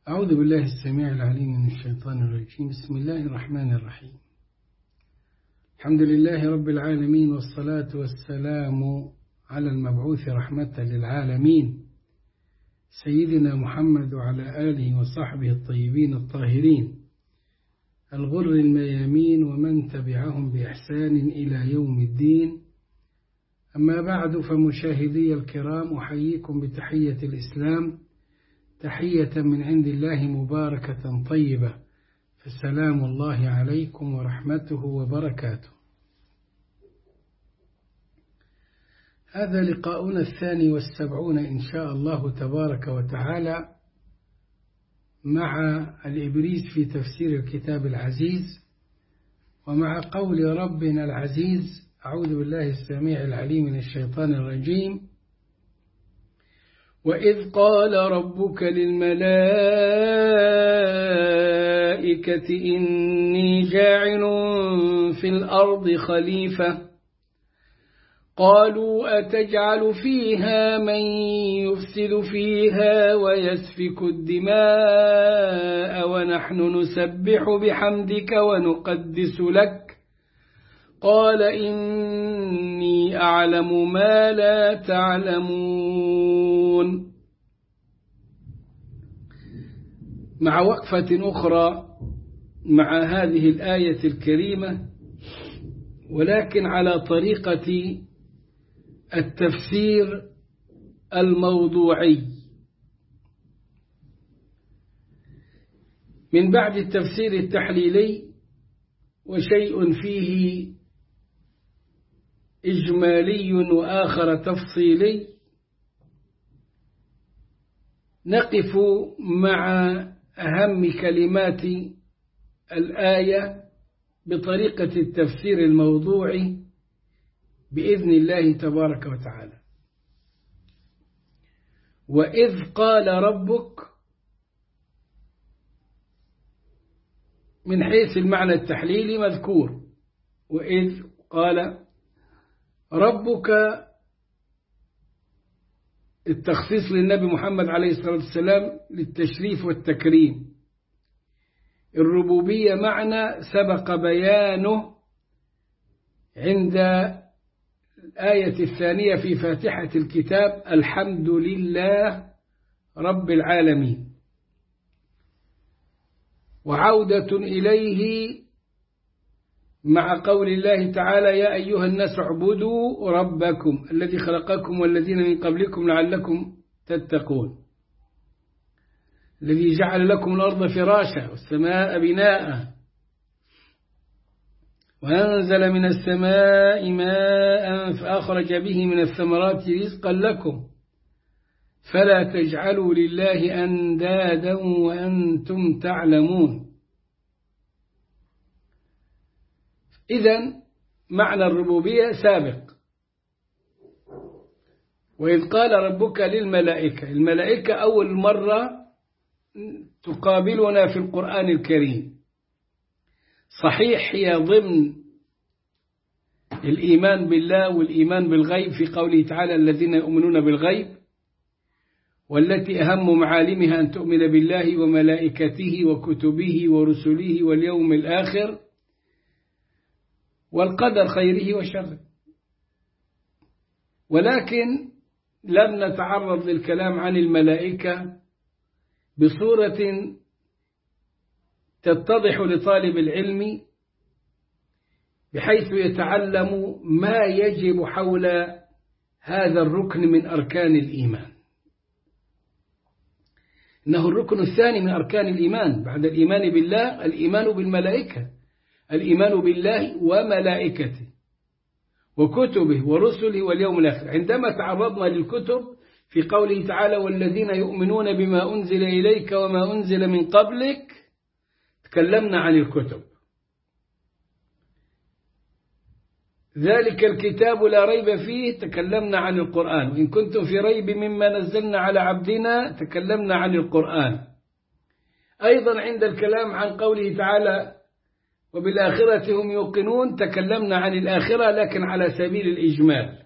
أعوذ بالله السميع العليم من الشيطان الرجيم. بسم الله الرحمن الرحيم. الحمد لله رب العالمين، والصلاة والسلام على المبعوث رحمة للعالمين سيدنا محمد وعلى آله وصحبه الطيبين الطاهرين الغر الميامين ومن تبعهم بإحسان إلى يوم الدين. أما بعد، فمشاهدي الكرام، أحييكم بتحية الإسلام، تحية من عند الله مباركة طيبة، فالسلام الله عليكم ورحمته وبركاته. هذا لقاؤنا 72 إن شاء الله تبارك وتعالى مع الإبريز في تفسير الكتاب العزيز، ومع قول ربنا العزيز: أعوذ بالله السميع العليم من الشيطان الرجيم: وإذ قال ربك للملائكة إني جاعل في الأرض خليفة قالوا أتجعل فيها من يفسد فيها ويسفك الدماء ونحن نسبح بحمدك ونقدس لك قال إني أعلم ما لا تعلمون. مع وقفة أخرى مع هذه الآية الكريمة، ولكن على طريقة التفسير الموضوعي من بعد التفسير التحليلي، وشيء فيه إجمالي وآخر تفصيلي. نقف مع أهم كلمات الآية بطريقة التفسير الموضوعي بإذن الله تبارك وتعالى. وإذ قال ربك من حيث المعنى التحليلي مذكور، وإذ قال ربك التخصيص للنبي محمد عليه الصلاة والسلام للتشريف والتكريم. الربوبية معنى سبق بيانه عند الآية الثانية في فاتحة الكتاب: الحمد لله رب العالمين، وعودة إليه مع قول الله تعالى: يا أيها الناس اعبدوا ربكم الذي خلقكم والذين من قبلكم لعلكم تتقون، الذي جعل لكم الأرض فراشا والسماء بناء وأنزل من السماء ماء فأخرج به من الثمرات رزقا لكم فلا تجعلوا لله أندادا وأنتم تعلمون. إذن معنى الربوبية سابق. وإذ قال ربك للملائكة، الملائكة أول مرة تقابلنا في القرآن الكريم. صحيح هي ضمن الإيمان بالله والإيمان بالغيب في قوله تعالى: الذين يؤمنون بالغيب، والتي أهم معالمها أن تؤمن بالله وملائكته وكتبه ورسله واليوم الآخر والقدر خيره وشره. ولكن لم نتعرض للكلام عن الملائكة بصورة تتضح لطالب العلم بحيث يتعلم ما يجب حول هذا الركن من أركان الإيمان. إنه الركن الثاني من أركان الإيمان بعد الإيمان بالله، الإيمان بالملائكة، الإيمان بالله وملائكته وكتبه ورسله واليوم الآخر. عندما تعرضنا للكتب في قوله تعالى: والذين يؤمنون بما أنزل إليك وما أنزل من قبلك، تكلمنا عن الكتب. ذلك الكتاب لا ريب فيه، تكلمنا عن القرآن. وإن كنتم في ريب مما نزلنا على عبدنا، تكلمنا عن القرآن. أيضا عند الكلام عن قوله تعالى: وبالآخرة هم يوقنون، تكلمنا عن الآخرة لكن على سبيل الإجمال.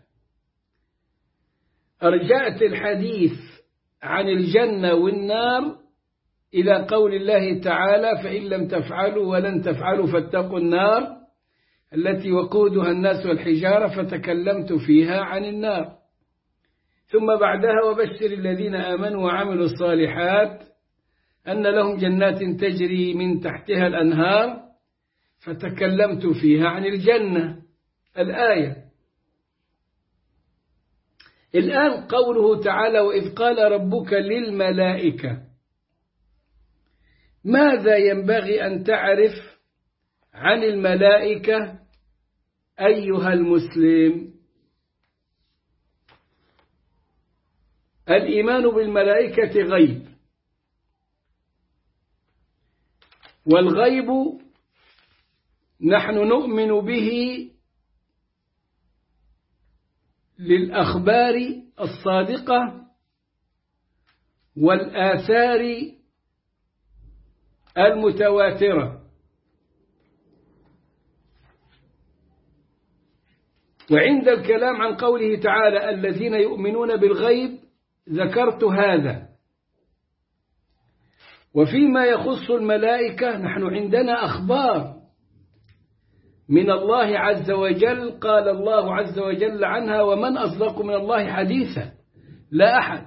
أرجعت الحديث عن الجنة والنار إلى قول الله تعالى فإن لم تفعلوا ولن تفعلوا فاتقوا النار التي وقودها الناس والحجارة، فتكلمت فيها عن النار. ثم بعدها وبشر الذين آمنوا وعملوا الصالحات أن لهم جنات تجري من تحتها الأنهار، فتكلمت فيها عن الجنة الآية. الآن قوله تعالى وإذ قال ربك للملائكة، ماذا ينبغي أن تعرف عن الملائكة أيها المسلم؟ الإيمان بالملائكة غيب، والغيب نحن نؤمن به للأخبار الصادقة والآثار المتواترة. وعند الكلام عن قوله تعالى الذين يؤمنون بالغيب ذكرت هذا. وفيما يخص الملائكة نحن عندنا أخبار من الله عز وجل، قال الله عز وجل عنها ومن أصدق من الله حديثا، لا أحد.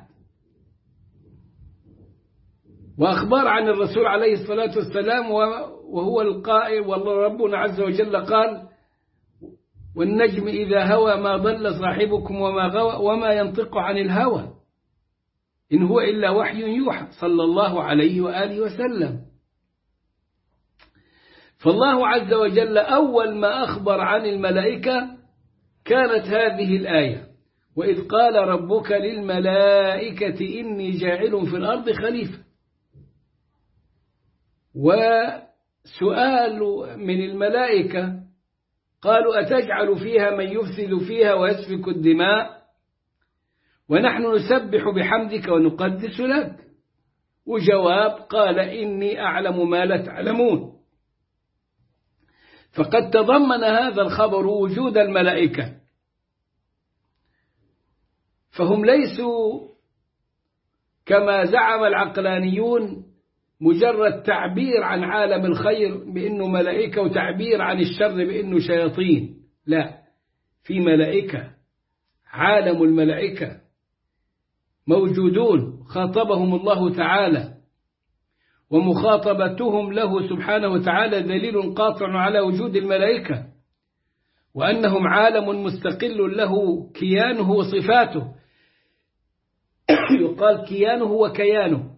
وأخبار عن الرسول عليه الصلاة والسلام وهو القائل، والله ربنا عز وجل قال والنجم إذا هوى ما ضل صاحبكم وما غوى وما ينطق عن الهوى إن هو إلا وحي يوحى، صلى الله عليه وآله وسلم. فالله عز وجل أول ما أخبر عن الملائكة كانت هذه الآية وإذ قال ربك للملائكة إني جاعل في الأرض خليفة. وسؤال من الملائكة قالوا أتجعل فيها من يفسد فيها ويسفك الدماء ونحن نسبح بحمدك ونقدس لك؟ وجواب قال إني أعلم ما لا تعلمون. فقد تضمن هذا الخبر وجود الملائكة، فهم ليسوا كما زعم العقلانيون مجرد تعبير عن عالم الخير بأنه ملائكة وتعبير عن الشر بأنه شياطين. لا، في ملائكة، عالم الملائكة موجودون خاطبهم الله تعالى، ومخاطبتهم له سبحانه وتعالى دليل قاطع على وجود الملائكة وأنهم عالم مستقل له كيانه وصفاته. يقال كيانه وكيانه.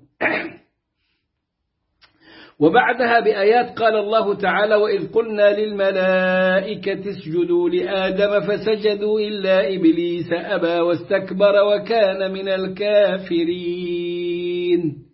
وبعدها بآيات قال الله تعالى وإذ قلنا للملائكة اسجدوا لآدم فسجدوا إلا إبليس أبى واستكبر وكان من الكافرين.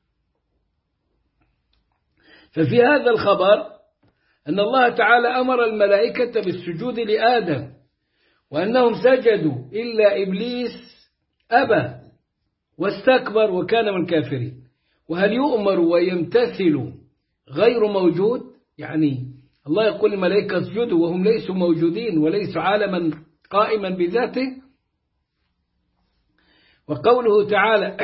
ففي هذا الخبر أن الله تعالى أمر الملائكة بالسجود لآدم وأنهم سجدوا إلا إبليس أبى واستكبر وكان من الكافرين. وهل يؤمر ويمتثل غير موجود؟ يعني الله يقول الملائكة اسجدوا وهم ليسوا موجودين وليسوا عالما قائما بذاته. وقوله تعالى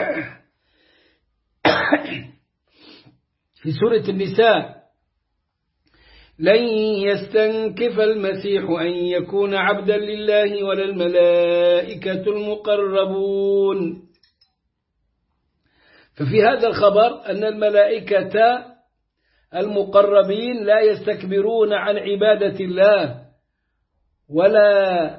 في سورة النساء لن يستنكف المسيح أن يكون عبدا لله ولا الملائكة المقربون. ففي هذا الخبر أن الملائكة المقربين لا يستكبرون عن عبادة الله ولا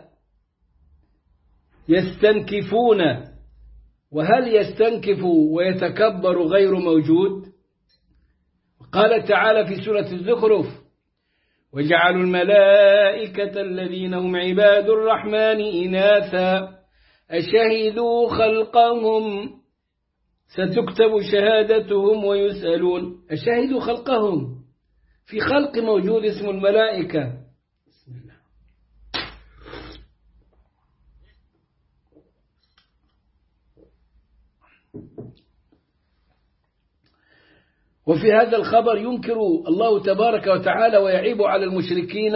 يستنكفون. وهل يستنكف ويتكبر غير موجود؟ قال تعالى في سورة الزخرف وجعلوا الملائكة الذين هم عباد الرحمن إناثا أشهدوا خلقهم ستكتب شهادتهم ويسألون. أشهدوا خلقهم، في خلق موجود اسم الملائكة. بسم الله. وفي هذا الخبر ينكر الله تبارك وتعالى ويعيب على المشركين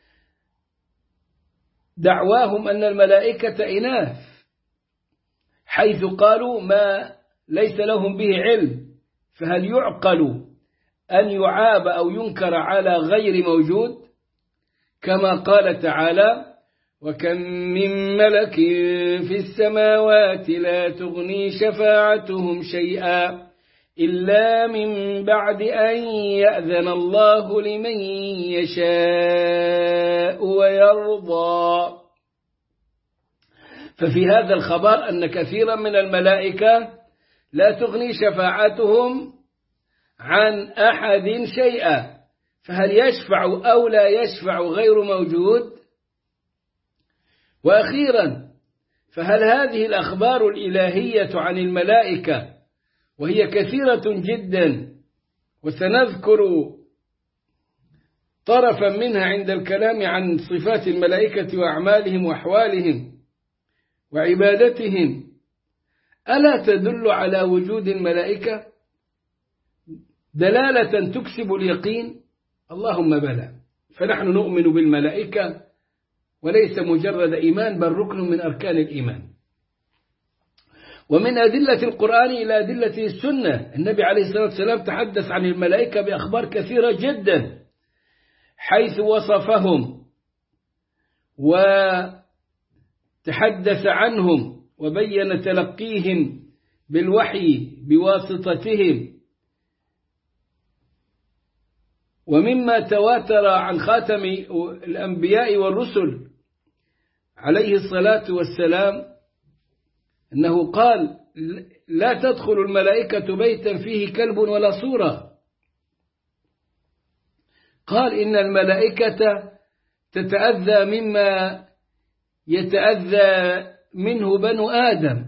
دعواهم أن الملائكة إناث، حيث قالوا ما ليس لهم به علم، فهل يعقل أن يعاب أو ينكر على غير موجود؟ كما قال تعالى: وكم من ملك في السماوات لا تغني شفاعتهم شيئا إلا من بعد أن يأذن الله لمن يشاء ويرضى. ففي هذا الخبر أن كثيرا من الملائكة لا تغني شفاعتهم عن أحد شيئا، فهل يشفع أو لا يشفع غير موجود؟ وأخيرا، فهل هذه الأخبار الإلهية عن الملائكة، وهي كثيرة جدا وسنذكر طرفا منها عند الكلام عن صفات الملائكة وأعمالهم وأحوالهم وعبادتهم، ألا تدل على وجود الملائكة دلالة تكسب اليقين؟ اللهم بلى. فنحن نؤمن بالملائكة وليس مجرد إيمان، بل ركن من أركان الإيمان. ومن أدلة القرآن إلى أدلة السنة، النبي عليه الصلاة والسلام تحدث عن الملائكة بأخبار كثيرة جدا، حيث وصفهم وتحدث عنهم وبين تلقيهم بالوحي بواسطتهم. ومما تواتر عن خاتم الأنبياء والرسل عليه الصلاة والسلام أنه قال: لا تدخل الملائكة بيتا فيه كلب ولا صورة. قال: إن الملائكة تتأذى مما يتأذى منه بنو آدم.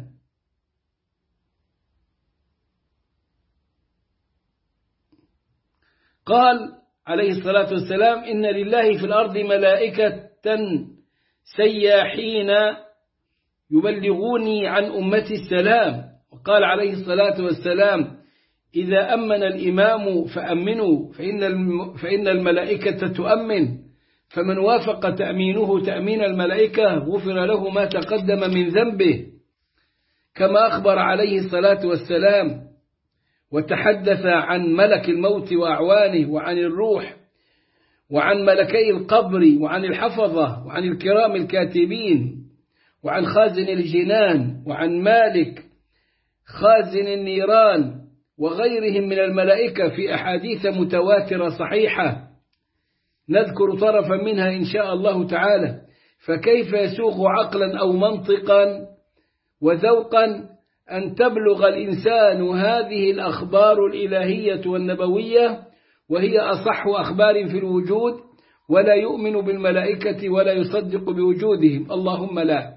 قال عليه الصلاة والسلام: إن لله في الأرض ملائكة سياحين يبلغوني عن أمتي السلام. وقال عليه الصلاة والسلام: إذا أمن الإمام فأمنوا فإن الملائكة تؤمن، فمن وافق تأمينه تأمين الملائكة غفر له ما تقدم من ذنبه. كما أخبر عليه الصلاة والسلام وتحدث عن ملك الموت وأعوانه، وعن الروح، وعن ملكي القبر، وعن الحفظة، وعن الكرام الكاتبين، وعن خازن الجنان، وعن مالك خازن النيران، وغيرهم من الملائكة في أحاديث متواترة صحيحة، نذكر طرفا منها إن شاء الله تعالى. فكيف يسوغ عقلا أو منطقا وذوقا أن تبلغ الإنسان هذه الأخبار الإلهية والنبوية وهي أصح أخبار في الوجود، ولا يؤمن بالملائكة ولا يصدق بوجودهم؟ اللهم لا.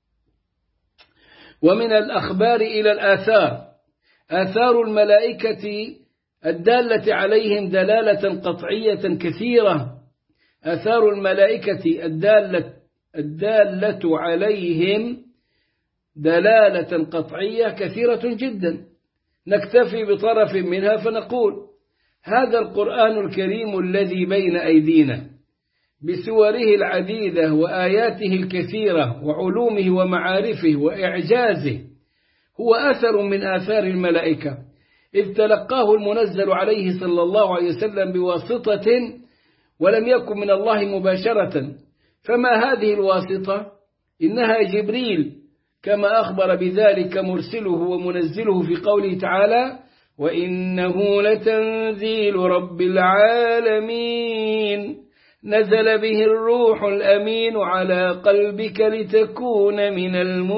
ومن الأخبار إلى الآثار، آثار الملائكة الدالة عليهم دلالة قطعية كثيرة. آثار الملائكة الدالة عليهم دلالة قطعية كثيرة جدا، نكتفي بطرف منها فنقول: هذا القرآن الكريم الذي بين أيدينا بسوره العديدة وآياته الكثيرة وعلومه ومعارفه وإعجازه هو أثر من آثار الملائكة، إذ تلقاه المنزل عليه صلى الله عليه وسلم بواسطة ولم يكن من الله مباشرة. فما هذه الواسطة؟ إنها جبريل، كما أخبر بذلك مرسله ومنزله في قوله تعالى: وإنه لتنزيل رب العالمين نزل به الروح الأمين على قلبك لتكون من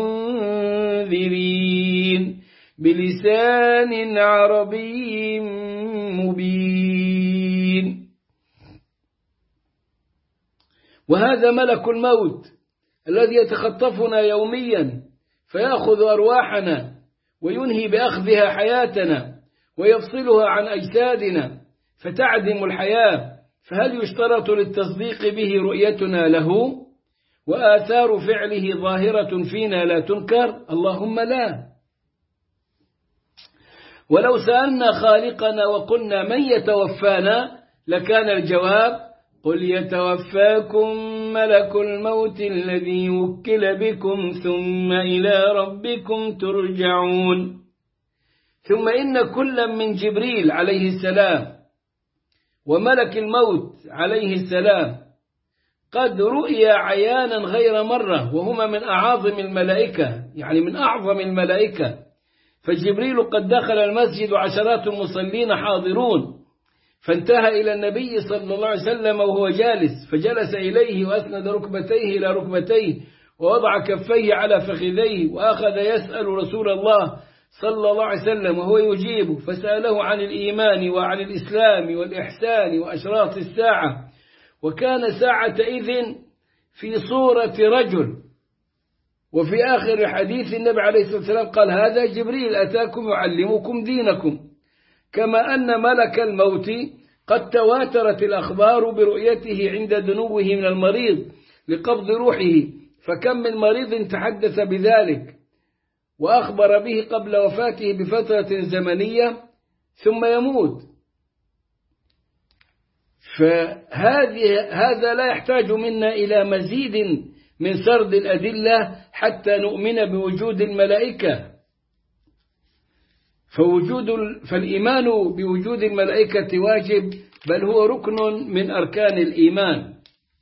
المنذرين بلسان عربي مبين. وهذا ملك الموت الذي يتخطفنا يوميا فيأخذ أرواحنا وينهي بأخذها حياتنا ويفصلها عن أجسادنا فتعدم الحياة. فهل يشترط للتصديق به رؤيتنا له وآثار فعله ظاهرة فينا لا تنكر؟ اللهم لا. ولو سألنا خالقنا وقلنا: من يتوفانا؟ لكان الجواب: قل يتوفاكم ملك الموت الذي وكل بكم ثم إلى ربكم ترجعون. ثم إن كل من جبريل عليه السلام وملك الموت عليه السلام قد رؤيا عيانا غير مرة، وهما من أعظم الملائكة، يعني من أعظم الملائكة. فجبريل قد دخل المسجد وعشرات المصلين حاضرون، فانتهى إلى النبي صلى الله عليه وسلم وهو جالس، فجلس إليه وأسند ركبتيه إلى ركبتيه ووضع كفيه على فخذيه، وأخذ يسأل رسول الله صلى الله عليه وسلم وهو يجيبه، فسأله عن الإيمان وعن الإسلام والإحسان وأشراط الساعة. وكان ساعة إذن في صورة رجل. وفي آخر حديث النبي عليه الصلاة والسلام قال: هذا جبريل أتاكم يعلمكم دينكم. كما أن ملك الموت قد تواترت الأخبار برؤيته عند دنوه من المريض لقبض روحه، فكم من مريض تحدث بذلك وأخبر به قبل وفاته بفترة زمنية ثم يموت. فهذا لا يحتاج منا إلى مزيد من سرد الأدلة حتى نؤمن بوجود الملائكة. فالإيمان بوجود الملائكة واجب، بل هو ركن من أركان الإيمان،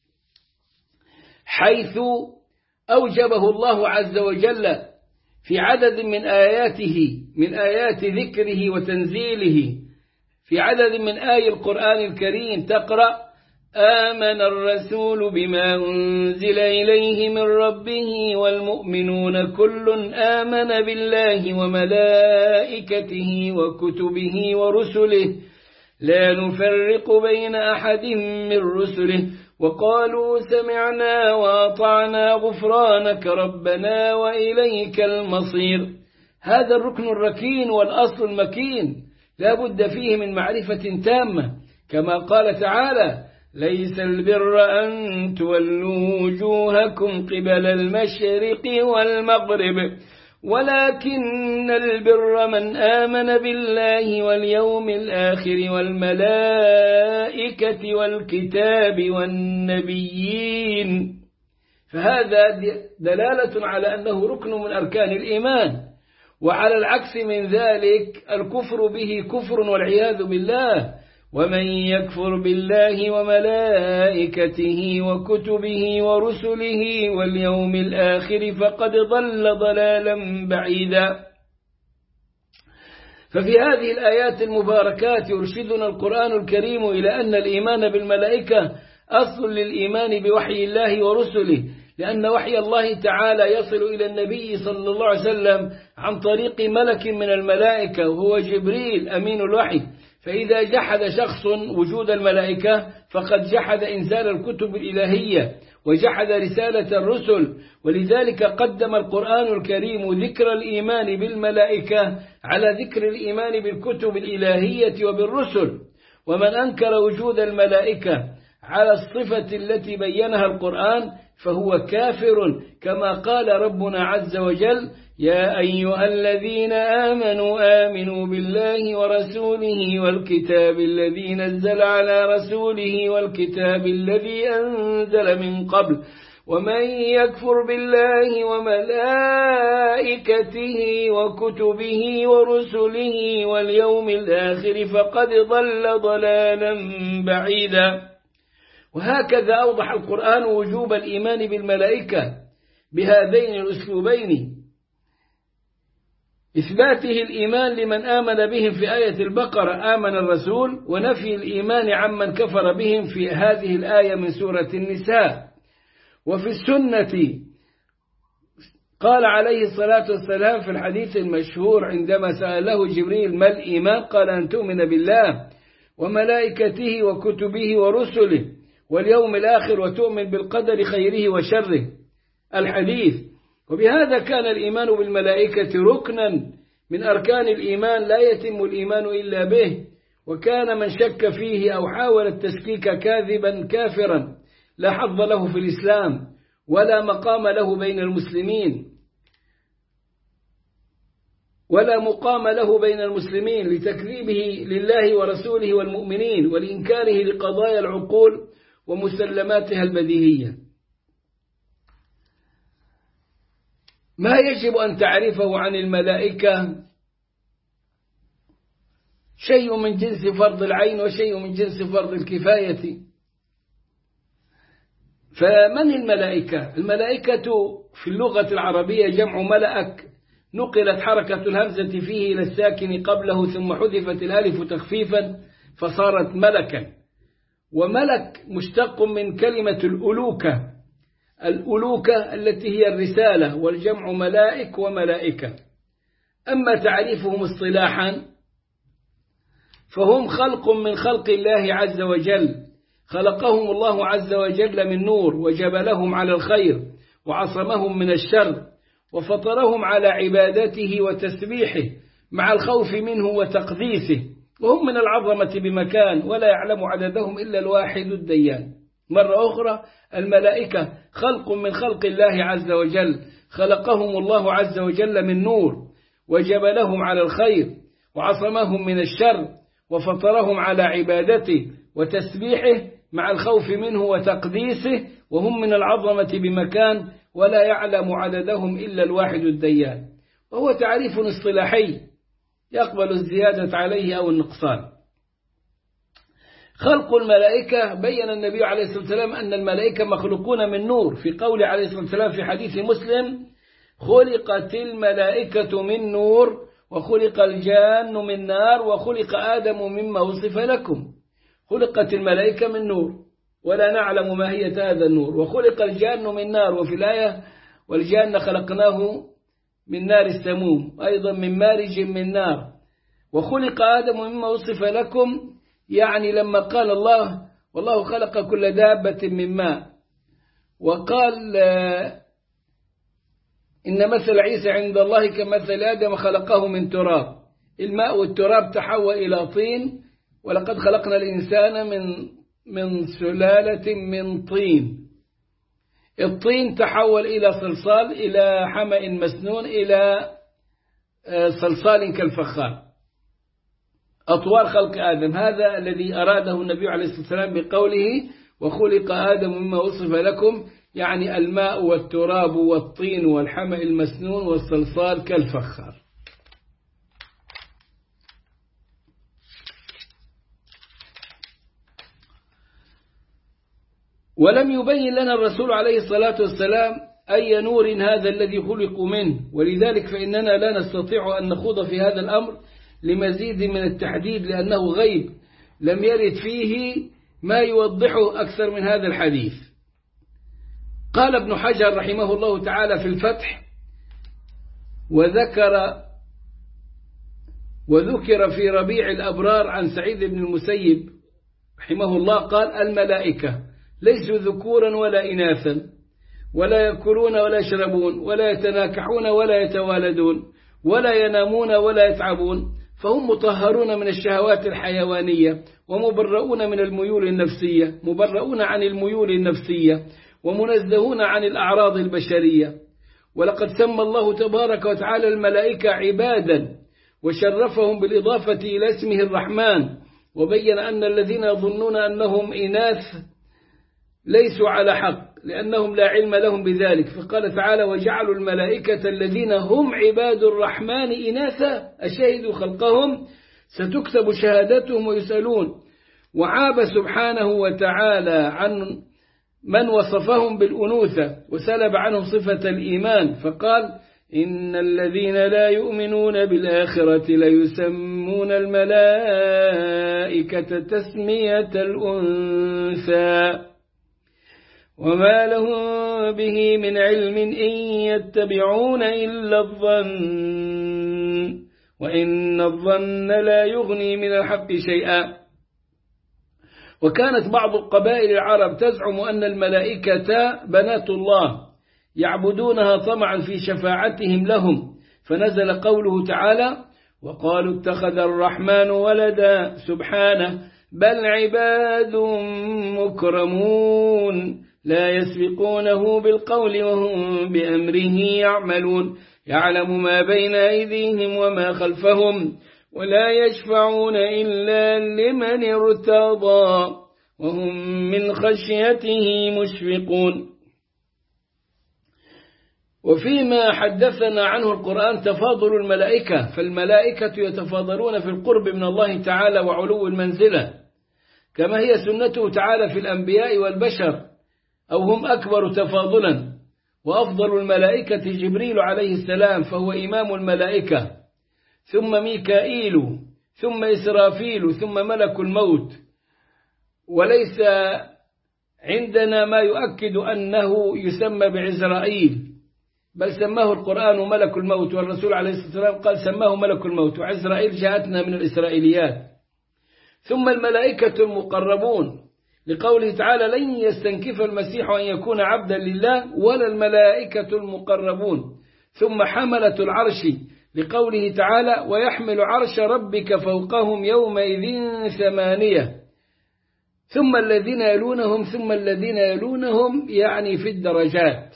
حيث أوجبه الله عز وجل في عدد من آياته، من آيات ذكره وتنزيله. في عدد من آي القرآن الكريم تقرأ: آمن الرسول بما أنزل إليه من ربه والمؤمنون كل آمن بالله وملائكته وكتبه ورسله لا نفرق بين أحد من رسله وقالوا سمعنا وأطعنا غفرانك ربنا وإليك المصير. هذا الركن الركين والأصل المكين لا بد فيه من معرفة تامة، كما قال تعالى: ليس البر أن تولوا وجوهكم قبل المشرق والمغرب ولكن البر من آمن بالله واليوم الآخر والملائكة والكتاب والنبيين. فهذا دلالة على أنه ركن من أركان الإيمان. وعلى العكس من ذلك الكفر به كفر والعياذ بالله. ومن يكفر بالله وملائكته وكتبه ورسله واليوم الآخر فقد ضل ضلالا بعيدا. ففي هذه الآيات المباركات يرشدنا القرآن الكريم إلى أن الإيمان بالملائكة أصل للإيمان بوحي الله ورسله، لأن وحي الله تعالى يصل إلى النبي صلى الله عليه وسلم عن طريق ملك من الملائكة وهو جبريل أمين الوحي. فإذا جحد شخص وجود الملائكة فقد جحد إنزال الكتب الإلهية وجحد رسالة الرسل. ولذلك قدم القرآن الكريم ذكر الإيمان بالملائكة على ذكر الإيمان بالكتب الإلهية وبالرسل. ومن أنكر وجود الملائكة على الصفة التي بينها القرآن فهو كافر، كما قال ربنا عز وجل: يا أيها الذين آمنوا بالله ورسوله والكتاب الذي نزل على رسوله والكتاب الذي أنزل من قبل ومن يكفر بالله وملائكته وكتبه ورسله واليوم الآخر فقد ضل ضلالا بعيدا. وهكذا أوضح القرآن وجوب الإيمان بالملائكة بهذين الأسلوبين: إثباته الإيمان لمن آمن بهم في آية البقرة آمن الرسول، ونفي الإيمان عمن كفر بهم في هذه الآية من سورة النساء. وفي السنة قال عليه الصلاة والسلام في الحديث المشهور عندما سأله جبريل: ما الإيمان؟ قال: أن تؤمن بالله وملائكته وكتبه ورسله واليوم الآخر وتؤمن بالقدر خيره وشره. الحديث. وبهذا كان الإيمان بالملائكة ركنا من أركان الإيمان لا يتم الإيمان إلا به. وكان من شك فيه أو حاول التشكيك كاذبا كافرا لا حظ له في الإسلام ولا مقام له بين المسلمين لتكذيبه لله ورسوله والمؤمنين ولإنكاره لقضايا العقول ومسلماتها البديهية. ما يجب أن تعرفه عن الملائكة شيء من جنس فرض العين وشيء من جنس فرض الكفاية. فمن الملائكة؟ الملائكة في اللغة العربية جمع ملأك، نقلت حركة الهمزة فيه إلى الساكن قبله ثم حذفت الألف تخفيفا فصارت ملكا. وملك مشتق من كلمة الألوكة، الألوكة التي هي الرسالة، والجمع ملائك وملائكة. أما تعريفهم اصطلاحا فهم خلق من خلق الله عز وجل، خلقهم الله عز وجل من نور وجبلهم على الخير وعصمهم من الشر وفطرهم على عبادته وتسبيحه مع الخوف منه وتقديسه، وهم من العظمة بمكان ولا يعلم عددهم إلا الواحد الديان. مرة أخرى الملائكة خلق من خلق الله عز وجل، خلقهم الله عز وجل من نور وجبلهم على الخير وعصمهم من الشر وفطرهم على عبادته وتسبيحه مع الخوف منه وتقديسه، وهم من العظمة بمكان ولا يعلم عددهم إلا الواحد الديان. وهو تعريف اصطلاحي يقبل الزيادة عليه أو النقصان. خلق الملائكة، بين النبي عليه الصلاة والسلام أن الملائكة مخلوقون من نور في قول عليه الصلاة والسلام في حديث مسلم: خلقت الملائكة من نور وخلق الجان من نار وخلق آدم مما وصف لكم. خلقت الملائكة من نور ولا نعلم ما هي هذا النور، وخلق الجان من نار، وفي الآية: والجان خلقناه من نار السموم، أيضا من مارج من نار، وخلق آدم مما وصف لكم، يعني لما قال الله: والله خلق كل دابة من ماء، وقال: إن مثل عيسى عند الله كمثل آدم خلقه من تراب. الماء والتراب تحول إلى طين، ولقد خلقنا الإنسان من سلالة من طين. الطين تحول إلى صلصال، إلى حمأ مسنون، إلى صلصال كالفخار. أطوار خلق آدم، هذا الذي أراده النبي عليه الصلاة والسلام بقوله: وخلق آدم مما وصف لكم، يعني الماء والتراب والطين والحمأ المسنون والصلصال كالفخار. ولم يبين لنا الرسول عليه الصلاة والسلام أي نور هذا الذي خلقوا منه، ولذلك فإننا لا نستطيع أن نخوض في هذا الأمر لمزيد من التحديد، لأنه غيب لم يرد فيه ما يوضحه أكثر من هذا الحديث. قال ابن حجر رحمه الله تعالى في الفتح: وذكر في ربيع الأبرار عن سعيد بن المسيب رحمه الله قال: الملائكة ليسوا ذكورا ولا إناثا، ولا يأكلون ولا يشربون ولا يتناكحون ولا يتوالدون ولا ينامون ولا يتعبون، فهم مطهرون من الشهوات الحيوانية ومبرؤون من الميول النفسية، مبرؤون عن الميول النفسية ومنزهون عن الأعراض البشرية. ولقد سمى الله تبارك وتعالى الملائكة عبادا وشرفهم بالإضافة إلى اسمه الرحمن، وبين أن الذين يظنون أنهم إناث ليسوا على حق لأنهم لا علم لهم بذلك، فقال تعالى: وجعلوا الملائكة الذين هم عباد الرحمن إناثا أشهدوا خلقهم ستكتب شهادتهم ويسألون. وعاب سبحانه وتعالى عن من وصفهم بالأنوثة وسلب عنهم صفة الإيمان، فقال: إن الذين لا يؤمنون بالآخرة ليسمون الملائكة تسمية الأنثى وما لهم به من علم إن يتبعون إلا الظن وإن الظن لا يغني من الحق شيئا. وكانت بعض قبائل العرب تزعم أن الملائكة بنات الله يعبدونها طمعا في شفاعتهم لهم، فنزل قوله تعالى: وقالوا اتخذ الرحمن ولدا سبحانه بل عباد مكرمون لا يسبقونه بالقول وهم بأمره يعملون يعلم ما بين أيديهم وما خلفهم ولا يشفعون إلا لمن ارتضى وهم من خشيته مشفقون. وفيما حدثنا عنه القرآن تفاضل الملائكة، فالملائكة يتفاضلون في القرب من الله تعالى وعلو المنزلة، كما هي سنته تعالى في الأنبياء والبشر، أو هم أكبر تفاضلا. وأفضل الملائكة جبريل عليه السلام، فهو إمام الملائكة، ثم ميكائيل، ثم إسرافيل، ثم ملك الموت. وليس عندنا ما يؤكد أنه يسمى بعزرائيل، بل سماه القرآن ملك الموت، والرسول عليه الصلاة والسلام قال سماه ملك الموت، وعزرائيل جاءتنا من الإسرائيليات. ثم الملائكة المقربون، لقوله تعالى لن يستنكف المسيح أن يكون عبدا لله ولا الملائكة المقربون. ثم حملة العرش، لقوله تعالى ويحمل عرش ربك فوقهم يومئذ 8. ثم الذين يلونهم ثم الذين يلونهم، يعني في الدرجات.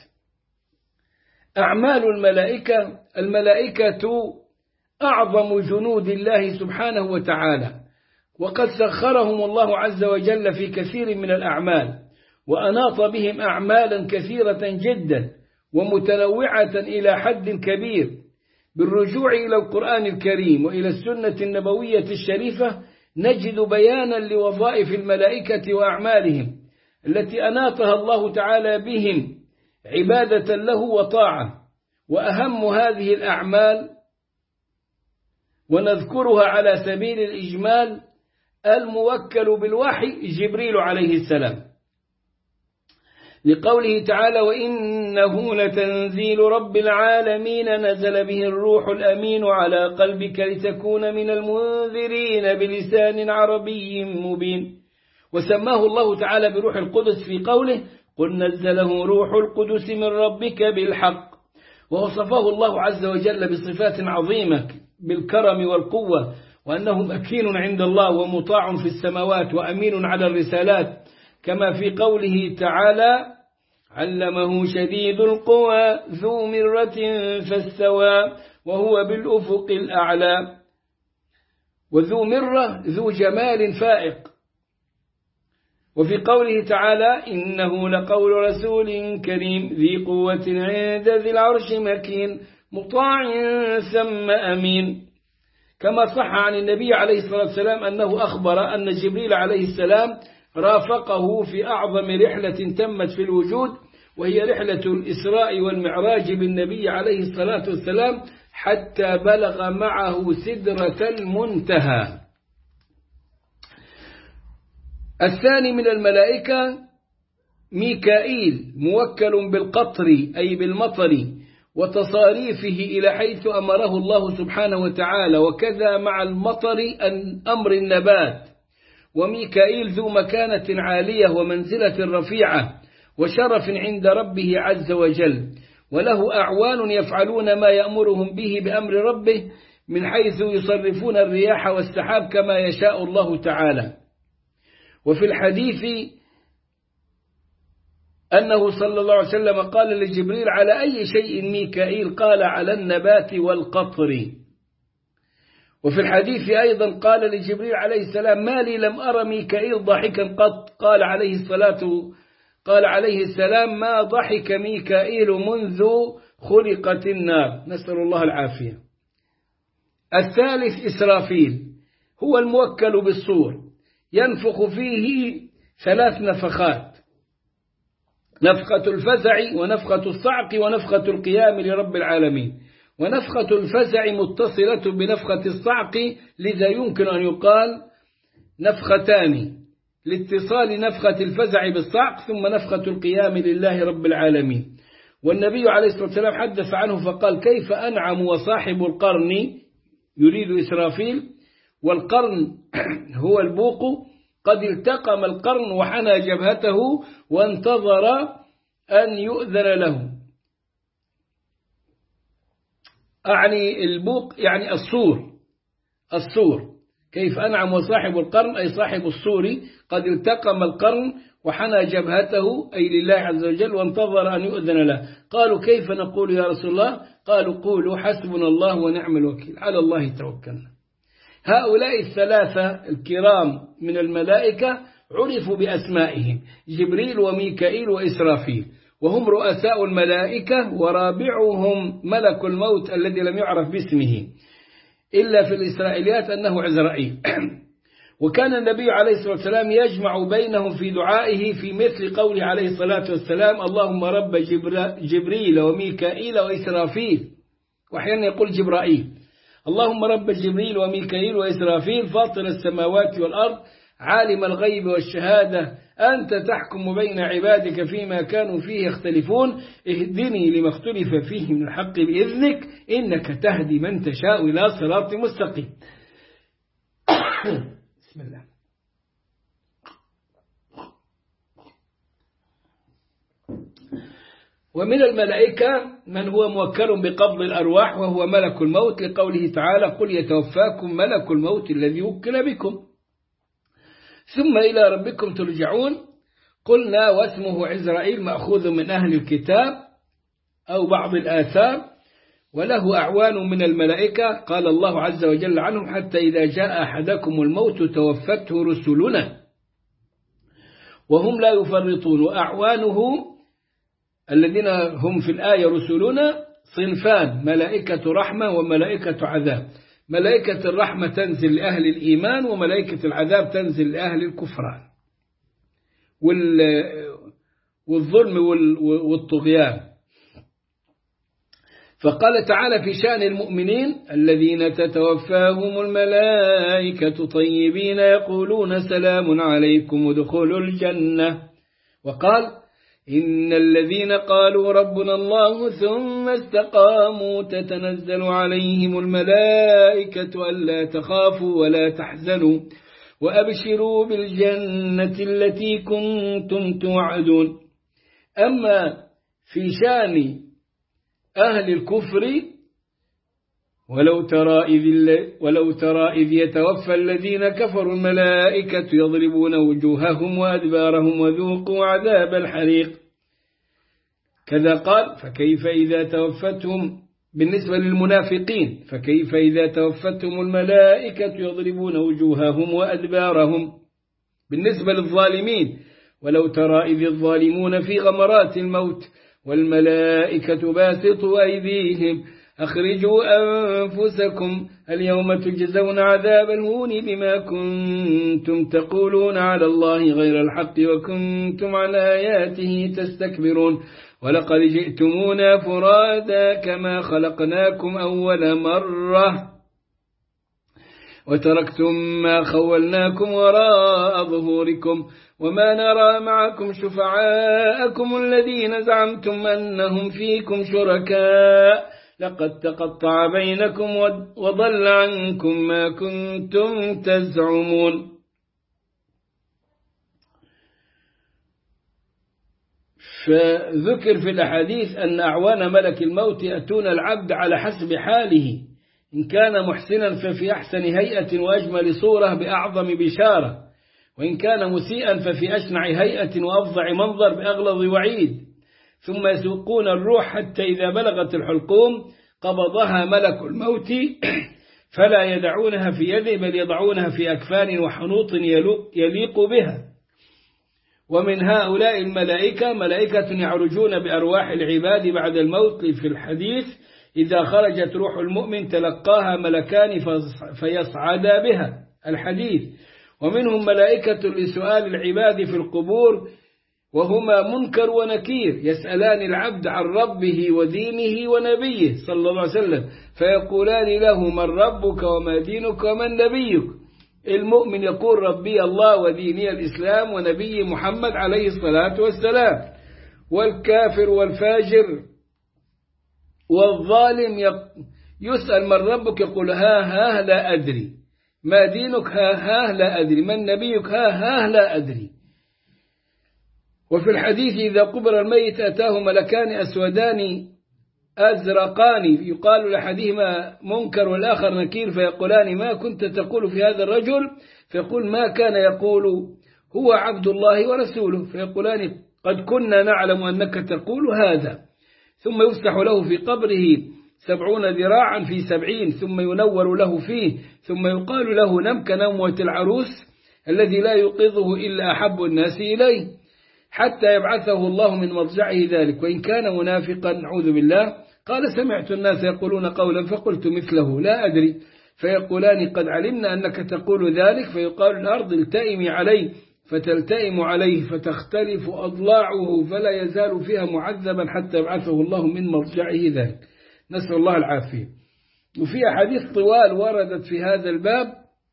أعمال الملائكة، الملائكة أعظم جنود الله سبحانه وتعالى، وقد سخرهم الله عز وجل في كثير من الأعمال، وأناط بهم أعمالا كثيرة جدا ومتنوعة إلى حد كبير. بالرجوع إلى القرآن الكريم وإلى السنة النبوية الشريفة نجد بيانا لوظائف الملائكة وأعمالهم التي أناطها الله تعالى بهم عبادة له وطاعة. وأهم هذه الأعمال ونذكرها على سبيل الإجمال الموكل بالوحي جبريل عليه السلام، لقوله تعالى وإنه لتنزيل رب العالمين نزل به الروح الأمين على قلبك لتكون من المنذرين بلسان عربي مبين. وسماه الله تعالى بروح القدس في قوله قل نزله روح القدس من ربك بالحق. ووصفه الله عز وجل بصفات عظيمة بالكرم والقوة، وأنه مكين عند الله ومطاع في السماوات وأمين على الرسالات، كما في قوله تعالى علمه شديد القوى ذو مرة فاستوى وهو بالأفق الأعلى. وذو مرة ذو جمال فائق. وفي قوله تعالى إنه لقول رسول كريم ذي قوة عند ذي العرش مكين مطاع ثم أمين. كما صح عن النبي عليه الصلاة والسلام أنه أخبر أن جبريل عليه السلام رافقه في أعظم رحلة تمت في الوجود، وهي رحلة الإسراء والمعراج بالنبي عليه الصلاة والسلام، حتى بلغ معه سدرة المنتهى. الثاني من الملائكة ميكائيل، موكل بالقطر أي بالمطر وتصاريفه إلى حيث أمره الله سبحانه وتعالى، وكذا مع المطر أمر النبات. وميكائيل ذو مكانة عالية ومنزلة رفيعة وشرف عند ربه عز وجل، وله أعوان يفعلون ما يأمرهم به بأمر ربه، من حيث يصرفون الرياح والسحاب كما يشاء الله تعالى. وفي الحديث أنه صلى الله عليه وسلم قال لجبريل على أي شيء ميكائيل؟ قال على النبات والقطر. وفي الحديث أيضا قال لجبريل عليه السلام ما لي لم أرى ميكائيل ضاحكا قط؟ قال عليه السلام ما ضحك ميكائيل منذ خلقت النار، نسأل الله العافية. الثالث إسرافيل، هو الموكل بالصور، ينفخ فيه 3 نفخات: نفخة الفزع ونفخة الصعق ونفخة القيام لرب العالمين. ونفخة الفزع متصلة بنفخة الصعق، لذا يمكن أن يقال نفختان لاتصال نفخة الفزع بالصعق، ثم نفخة القيام لله رب العالمين. والنبي عليه الصلاة والسلام حدث عنه فقال كيف أنعم وصاحب القرن، يريد إسرافيل، والقرن هو البوق، قد التقم القرن وحنى جبهته وانتظر أن يؤذن له. أعني البوق يعني الصور. كيف أنعم وصاحب القرن أي صاحب الصور قد التقم القرن وحنى جبهته أي لله عز وجل وانتظر أن يؤذن له. قالوا كيف نقول يا رسول الله؟ قالوا قولوا حسبنا الله ونعم الوكيل، على الله توكلنا. هؤلاء 3 الكرام من الملائكة عرفوا بأسمائهم: جبريل وميكائيل وإسرافيل. وهم رؤساء الملائكة، ورابعهم ملك الموت الذي لم يعرف باسمه إلا في الإسرائيليات أنه عزرائيل. وكان النبي عليه الصلاة والسلام يجمع بينهم في دعائه في مثل قوله عليه الصلاة والسلام: اللهم رب جبريل وميكائيل وإسرافيل، وأحيانا يقول جبرائيل. اللهم رب جبريل وميكائيل وإسرافيل فاطر السماوات والأرض عالم الغيب والشهادة أنت تحكم بين عبادك فيما كانوا فيه يختلفون اهدني لما اختلف فيه من الحق بإذنك إنك تهدي من تشاء إلى صراط مستقيم. بسم الله. ومن الملائكة من هو موكل بقبض الأرواح وهو ملك الموت، لقوله تعالى: قل يتوفاكم ملك الموت الذي وكل بكم ثم إلى ربكم ترجعون. قلنا واسمه عزرائيل مأخوذ من أهل الكتاب أو بعض الآثار، وله أعوان من الملائكة. قال الله عز وجل عنهم: حتى إذا جاء أحدكم الموت توفته رسلنا وهم لا يفرطون. وأعوانه الذين هم في الآية رسلنا صنفان: ملائكة رحمة وملائكة عذاب. ملائكة الرحمة تنزل لأهل الإيمان، وملائكة العذاب تنزل لأهل الكفران والظلم والطغيان. فقال تعالى في شأن المؤمنين: الذين تتوفاهم الملائكة طيبين يقولون سلام عليكم ادخلوا الجنة. وقال: إن الذين قالوا ربنا الله ثم استقاموا تتنزل عليهم الملائكة ألا تخافوا ولا تحزنوا وأبشروا بالجنة التي كنتم توعدون. أما في شأن أهل الكفر: ولو ترى إذ يتوفى الذين كفروا الملائكة يضربون وجوههم وأدبارهم وذوقوا عذاب الحريق. كذا قال: فكيف إذا توفتهم، بالنسبة للمنافقين: فكيف إذا توفتهم الملائكة يضربون وجوههم وأدبارهم. بالنسبة للظالمين: ولو ترى إذ الظالمون في غمرات الموت والملائكة باسطوا أيديهم أخرجوا أنفسكم اليوم تجزون عذاب الهون بما كنتم تقولون على الله غير الحق وكنتم عن آياته تستكبرون ولقد جئتمونا فرادا كما خلقناكم أول مرة وتركتم ما خولناكم وراء ظهوركم وما نرى معكم شفعاءكم الذين زعمتم أنهم فيكم شركاء لقد تقطع بينكم وضل عنكم ما كنتم تزعمون. فذكر في الأحاديث أن أعوان ملك الموت يأتون العبد على حسب حاله، إن كان محسنا ففي أحسن هيئة وأجمل صورة بأعظم بشارة، وإن كان مسيئا ففي أشنع هيئة وأفظع منظر بأغلظ وعيد. ثم يسوقون الروح حتى إذا بلغت الحلقوم قبضها ملك الموت فلا يدعونها في يده بل يضعونها في أكفان وحنوط يليق بها. ومن هؤلاء الملائكة ملائكة يعرجون بأرواح العباد بعد الموت، في الحديث: إذا خرجت روح المؤمن تلقاها ملكان فيصعدا بها، الحديث. ومنهم ملائكة لسؤال العباد في القبور، وهما منكر ونكير، يسألان العبد عن ربه ودينه ونبيه صلى الله عليه وسلم، فيقولان له: من ربك وما دينك ومن نبيك؟ المؤمن يقول: ربي الله وديني الإسلام ونبي محمد عليه الصلاة والسلام. والكافر والفاجر والظالم يسأل: من ربك؟ يقول: ها لا أدري. ما دينك؟ ها لا أدري. من نبيك؟ ها لا أدري. وفي الحديث: إذا قبر الميت أتاه ملكان أسودان أزرقان يقال لأحدهما منكر والآخر نكير، فيقولان: ما كنت تقول في هذا الرجل؟ فيقول: ما كان يقول هو عبد الله ورسوله. فيقولان: قد كنا نعلم أنك تقول هذا. ثم يفتح له في قبره 70 ذراعا في 70، ثم ينور له فيه، ثم يقال له: نم كنومة العروس الذي لا يوقظه إلا أحب الناس إليه. حتى يبعثه الله من مضجعه ذلك، وإن كان منافقا نعوذ بالله. قال سمعت الناس يقولون قولا فقلت مثله لا أدري، فيقولان قد علمنا أنك تقول ذلك، فيقال الأرض التئمي عليه فتلتئم عليه فتختلف أضلاعه فلا يزال فيها معذبا حتى يبعثه الله من مضجعه ذلك، نسأل الله العافية. وفي أحاديث طوال وردت في هذا الباب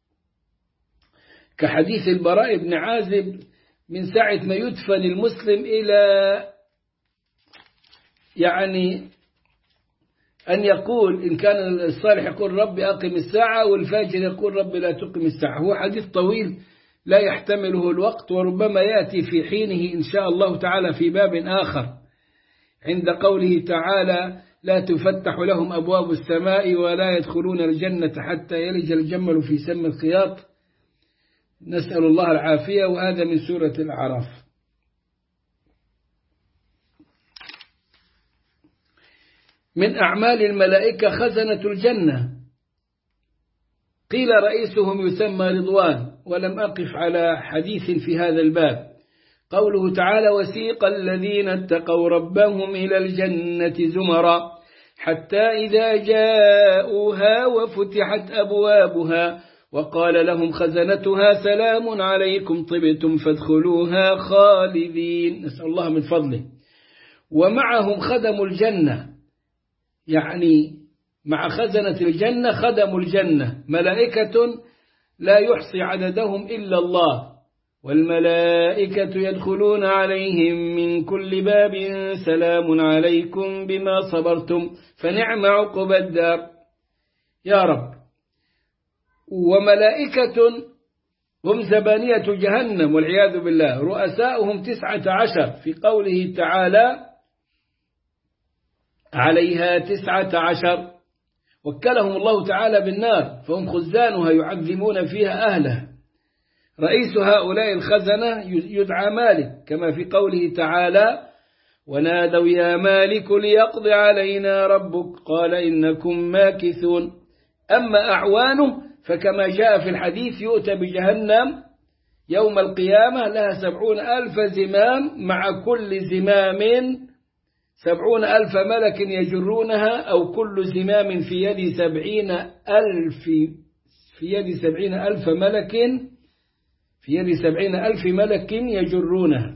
كحديث البراء بن عازب من ساعة ما يدفن المسلم إلى يعني أن يقول إن كان الصالح يقول ربي أقم الساعة، والفاجر يقول ربي لا تقم الساعة. هو حديث طويل لا يحتمله الوقت، وربما يأتي في حينه إن شاء الله تعالى في باب آخر عند قوله تعالى لا تفتح لهم أبواب السماء ولا يدخلون الجنة حتى يلج الجمل في سم الخياط، نسأل الله العافية. وهذا من سورة الأعراف. من أعمال الملائكة خزنة الجنة، قيل رئيسهم يسمى رضوان، ولم أقف على حديث في هذا الباب. قوله تعالى وسيق الذين اتقوا ربهم إلى الجنة زمرا حتى إذا جاءوها وفتحت أبوابها وقال لهم خزنتها سلام عليكم طبتم فادخلوها خالدين، نسأل الله من فضله. ومعهم خدم الجنة، يعني مع خزنة الجنة خدم الجنة ملائكة لا يحصي عددهم إلا الله، والملائكة يدخلون عليهم من كل باب سلام عليكم بما صبرتم فنعم عقبى الدار يا رب. وملائكة هم زبانية جهنم والعياذ بالله، رؤساؤهم 19 في قوله تعالى عليها 19، وكلهم الله تعالى بالنار فهم خزانها يعذبون فيها أهلها. رئيس هؤلاء الخزنة يدعى مالك، كما في قوله تعالى ونادوا يا مالك ليقض علينا ربك قال إنكم ماكثون. أما أعوانه فكما جاء في الحديث يؤتى بجهنم يوم القيامة لها 70,000 زمام، مع كل زمام 70,000 ملك يجرونها، أو كل زمام في يد 70,000 ملك في يد 70,000 ملك يجرونها.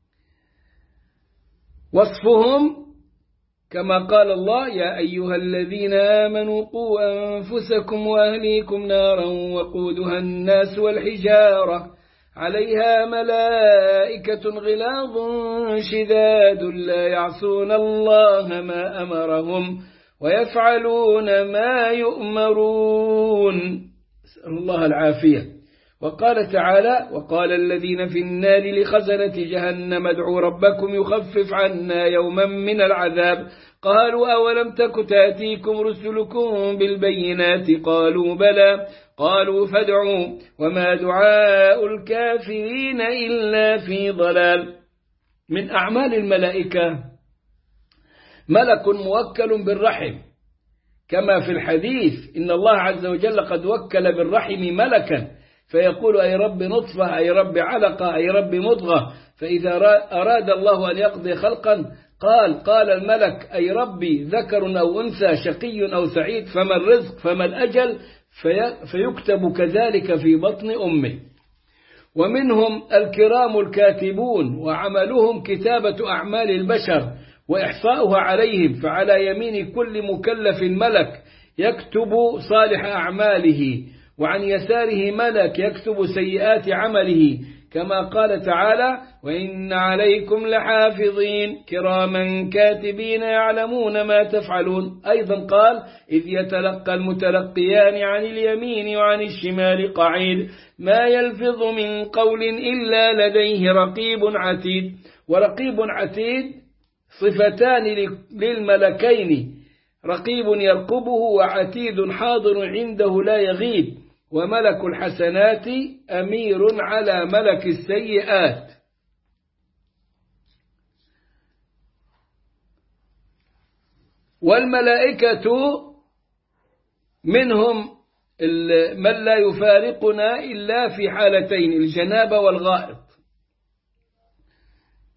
وصفهم كما قال الله يا أيها الذين آمنوا قوا أنفسكم وأهليكم نارا وقودها الناس والحجارة عليها ملائكة غلاظ شداد لا يعصون الله ما أمرهم ويفعلون ما يؤمرون، نسأل الله العافية. وقال تعالى وقال الذين في النار لخزنة جهنم ادعوا ربكم يخفف عنا يوما من العذاب قالوا أولم تك تأتيكم رسلكم بالبينات قالوا بلى قالوا فادعوا وما دعاء الكافرين إلا في ضلال. من أعمال الملائكة ملك موكل بالرحم، كما في الحديث إن الله عز وجل قد وكل بالرحم ملكا فيقول أي رب نطفة أي رب علقة أي رب مضغة، فإذا أراد الله أن يقضي خلقا قال الملك أي ربي ذكر أو أنثى شقي أو سعيد، فما الرزق فما الأجل، فيكتب كذلك في بطن أمه. ومنهم الكرام الكاتبون وعملهم كتابة أعمال البشر وإحصاؤها عليهم، فعلى يمين كل مكلف ملك يكتب صالح أعماله، وعن يساره ملك يكتب سيئات عمله، كما قال تعالى وإن عليكم لحافظين كراما كاتبين يعلمون ما تفعلون. أيضا قال إذ يتلقى المتلقيان عن اليمين وعن الشمال قعيد ما يلفظ من قول إلا لديه رقيب عتيد. ورقيب عتيد صفتان للملكين، رقيب يرقبه وعتيد حاضر عنده لا يغيب. وملك الحسنات أمير على ملك السيئات. والملائكة منهم من لا يفارقنا إلا في حالتين الجنابة والغائط،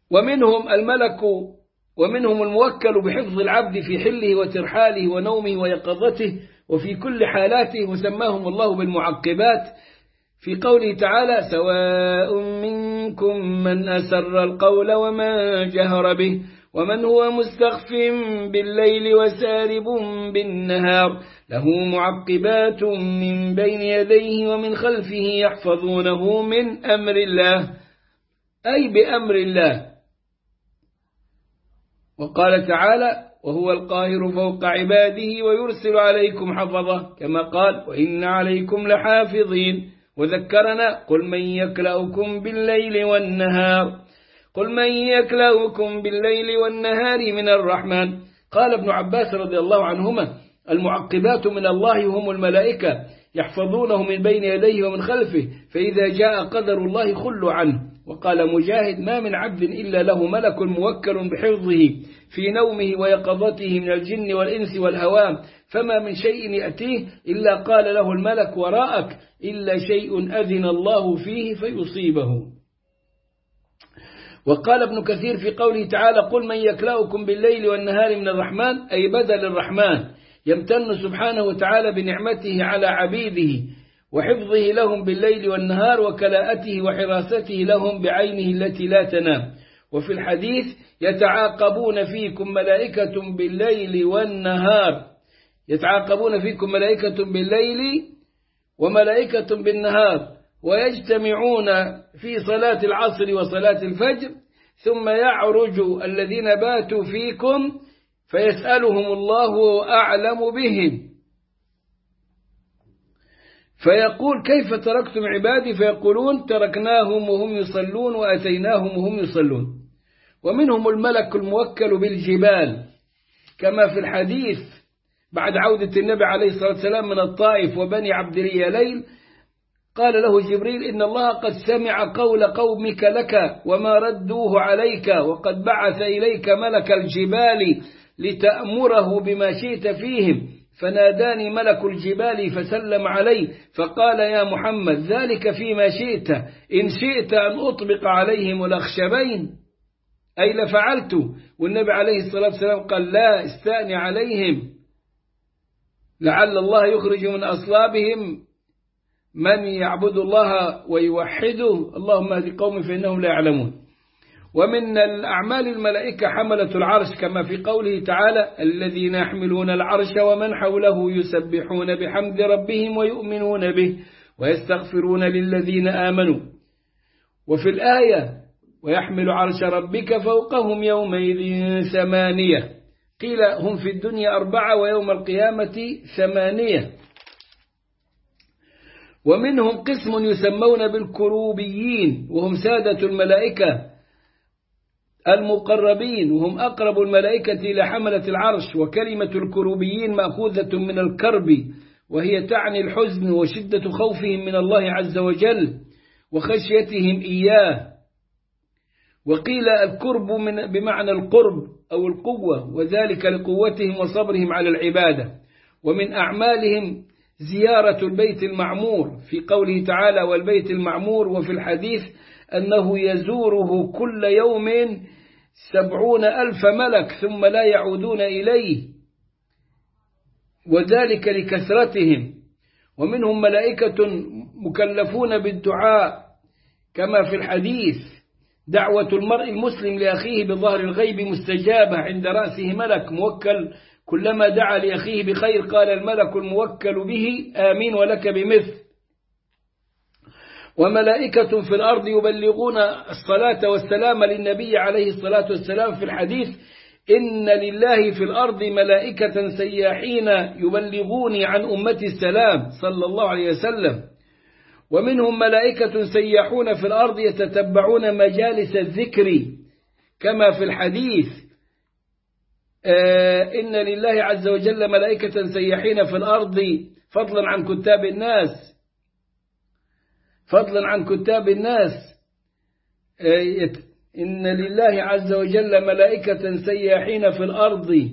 ومنهم الملك ومنهم الموكل بحفظ العبد في حله وترحاله ونومه ويقظته وفي كل حالاته، وسماهم الله بالمعقبات في قوله تعالى: سواء منكم من أسر القول ومن جهر به ومن هو مستخف بالليل وسارب بالنهار له معقبات من بين يديه ومن خلفه يحفظونه من أمر الله، أي بأمر الله. وقال تعالى: وهو القاهر فوق عباده ويرسل عليكم حفظة، كما قال: وإن عليكم لحافظين. وذكرنا: قل من يكلأكم بالليل والنهار، قل من يكلأكم بالليل والنهار من الرحمن. قال ابن عباس رضي الله عنهما: المعقبات من الله هم الملائكة يحفظونه من بين يديه ومن خلفه، فإذا جاء قدر الله خلوا عنه. وقال مجاهد: ما من عبد إلا له ملك موكل بحفظه في نومه ويقظته من الجن والإنس والهوام، فما من شيء يأتيه إلا قال له الملك: وراءك، إلا شيء أذن الله فيه فيصيبه. وقال ابن كثير في قوله تعالى: قل من يكلأكم بالليل والنهار من الرحمن، أي بدل الرحمن، يمتن سبحانه وتعالى بنعمته على عبيده وحفظه لهم بالليل والنهار وكلاءته وحراسته لهم بعينه التي لا تنام. وفي الحديث: يتعاقبون فيكم ملائكة بالليل والنهار، يتعاقبون فيكم ملائكة بالليل وملائكة بالنهار، ويجتمعون في صلاة العصر وصلاة الفجر، ثم يعرج الذين باتوا فيكم فيسألهم الله أعلم بهم، فيقول: كيف تركتم عبادي؟ فيقولون: تركناهم وهم يصلون وأتيناهم وهم يصلون. ومنهم الملك الموكل بالجبال، كما في الحديث بعد عودة النبي عليه الصلاة والسلام من الطائف وبني عبد اليليل، قال له جبريل: إن الله قد سمع قول قومك لك وما ردوه عليك، وقد بعث إليك ملك الجبال لتأمره بما شئت فيهم. فناداني ملك الجبال فسلم علي فقال: يا محمد، ذلك فيما شئت، إن شئت أن أطبق عليهم الأخشبين أي لفعلت. والنبي عليه الصلاة والسلام قال: لا، استأني عليهم لعل الله يخرج من أصلابهم من يعبد الله ويوحده، اللهم اهد قوم فإنهم لا يعلمون. ومن الأعمال الملائكة حملة العرش، كما في قوله تعالى: الذين يحملون العرش ومن حوله يسبحون بحمد ربهم ويؤمنون به ويستغفرون للذين آمنوا. وفي الآية: ويحمل عرش ربك فوقهم يومئذ 8، قيل هم في الدنيا 4 ويوم القيامة 8. ومنهم قسم يسمون بالكروبيين، وهم سادة الملائكة المقربين، وهم أقرب الملائكة إلى حملة العرش. وكلمة الكروبيين مأخوذة من الكرب، وهي تعني الحزن وشدة خوفهم من الله عز وجل وخشيتهم إياه. وقيل الكرب بمعنى القرب أو القوة، وذلك لقوتهم وصبرهم على العبادة. ومن أعمالهم زيارة البيت المعمور في قوله تعالى: والبيت المعمور. وفي الحديث أنه يزوره كل يوم 70,000 ملك ثم لا يعودون إليه، وذلك لكثرتهم. ومنهم ملائكة مكلفون بالدعاء، كما في الحديث: دعوة المرء المسلم لأخيه بظهر الغيب مستجابة، عند رأسه ملك موكل، كلما دعا لأخيه بخير قال الملك الموكل به: آمين ولك بمثل. وملائكة في الأرض يبلغون الصلاة والسلام للنبي عليه الصلاة والسلام في الحديث: إن لله في الأرض ملائكة سياحين يبلغوني عن أمتي السلام صلى الله عليه وسلم. ومنهم ملائكة سياحون في الأرض يتتبعون مجالس الذكر، كما في الحديث: إن لله عز وجل ملائكة سياحين في الأرض فضلا عن كتاب الناس، فضلا عن كتاب الناس. إن لله عز وجل ملائكة سياحين في الأرض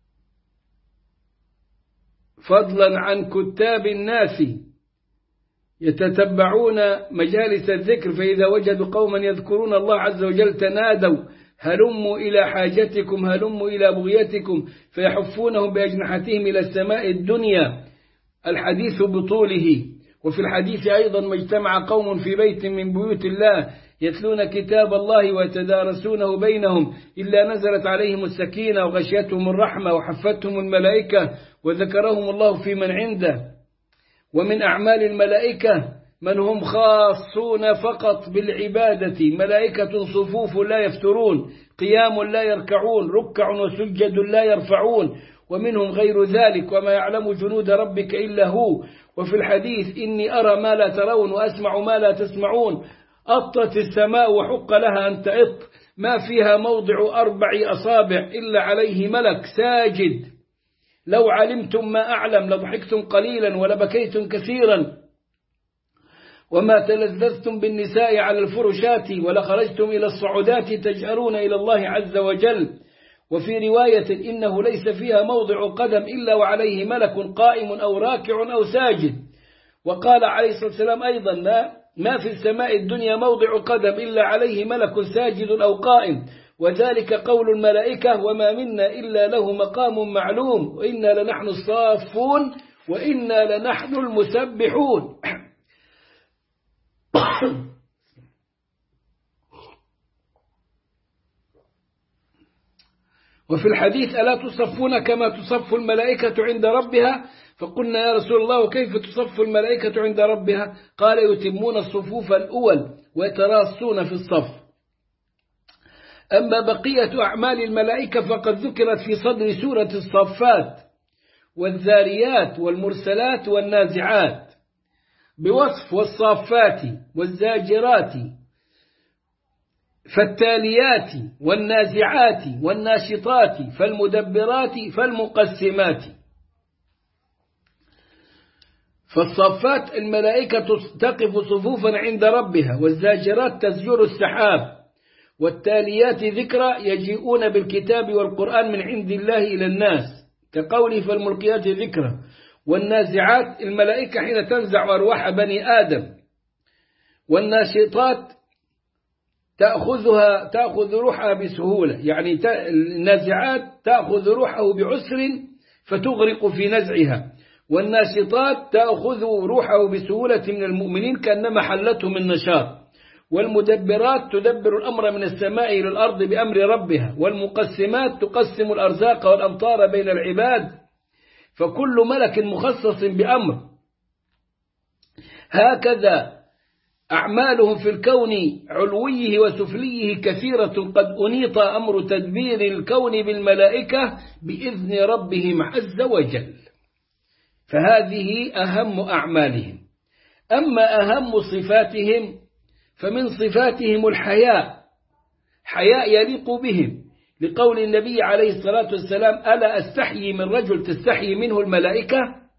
فضلا عن كتاب الناس. يتتبعون مجالس الذكر، فإذا وجدوا قوما يذكرون الله عز وجل تنادوا هلموا إلى حاجتكم هلموا إلى بغيتكم، فيحفونهم بأجنحتهم إلى السماء الدنيا. الحديث بطوله. وفي الحديث أيضا ما اجتمع قوم في بيت من بيوت الله يتلون كتاب الله ويتدارسونه بينهم إلا نزلت عليهم السكينة وغشيتهم الرحمة وحفتهم الملائكة وذكرهم الله في من عنده. ومن أعمال الملائكة من هم خاصون فقط بالعبادة، ملائكة صفوف لا يفترون، قيام لا يركعون، ركع وسجد لا يرفعون، ومنهم غير ذلك، وما يعلم جنود ربك إلا هو. وفي الحديث إني أرى ما لا ترون وأسمع ما لا تسمعون. أطت السماء وحق لها أن تأط، ما فيها موضع 4 أصابع إلا عليه ملك ساجد. لو علمتم ما أعلم لضحكتم قليلا ولبكيتم كثيرا، وما تلذذتم بالنساء على الفرشات ولخرجتم إلى الصعودات تجأرون إلى الله عز وجل. وفي رواية إنه ليس فيها موضع قدم إلا وعليه ملك قائم أو راكع أو ساجد. وقال عليه الصلاة والسلام أيضا ما في السماء الدنيا موضع قدم إلا عليه ملك ساجد أو قائم، وذلك قول الملائكة وما منا إلا له مقام معلوم وإنا لنحن الصافون وإنا لنحن المسبحون. وفي الحديث ألا تصفون كما تصف الملائكة عند ربها؟ فقلنا يا رسول الله وكيف تصف الملائكة عند ربها؟ قال يتمون الصفوف الأول ويتراصون في الصف. أما بقية أعمال الملائكة فقد ذكرت في صدر سورة الصفات والذاريات والمرسلات والنازعات بوصف والصافات والزاجرات فالتاليات والنازعات والناشطات فالمدبرات فالمقسمات. فالصفات الملائكة تقف صفوفا عند ربها، والزاجرات تزجر السحاب، والتاليات ذكرى يجيئون بالكتاب والقرآن من عند الله إلى الناس كقوله فالملقيات ذكرى. والنازعات الملائكة حين تنزع أرواح بني آدم. والناشطات تأخذ روحها بسهولة، يعني النازعات تأخذ روحه بعسر فتغرق في نزعها، والناشطات تأخذ روحه بسهولة من المؤمنين كأنما حلتهم النشاط. والمدبرات تدبر الأمر من السماء إلى الأرض بأمر ربها. والمقسمات تقسم الأرزاق والأمطار بين العباد، فكل ملك مخصص بأمر. هكذا أعمالهم في الكون علويه وسفليه كثيرة، قد أنيط أمر تدبير الكون بالملائكة بإذن ربهم عز وجل. فهذه أهم أعمالهم. أما أهم صفاتهم فمن صفاتهم الحياء، حياء يليق بهم، لقول النبي عليه الصلاة والسلام ألا أستحيي من رجل تستحيي منه الملائكة.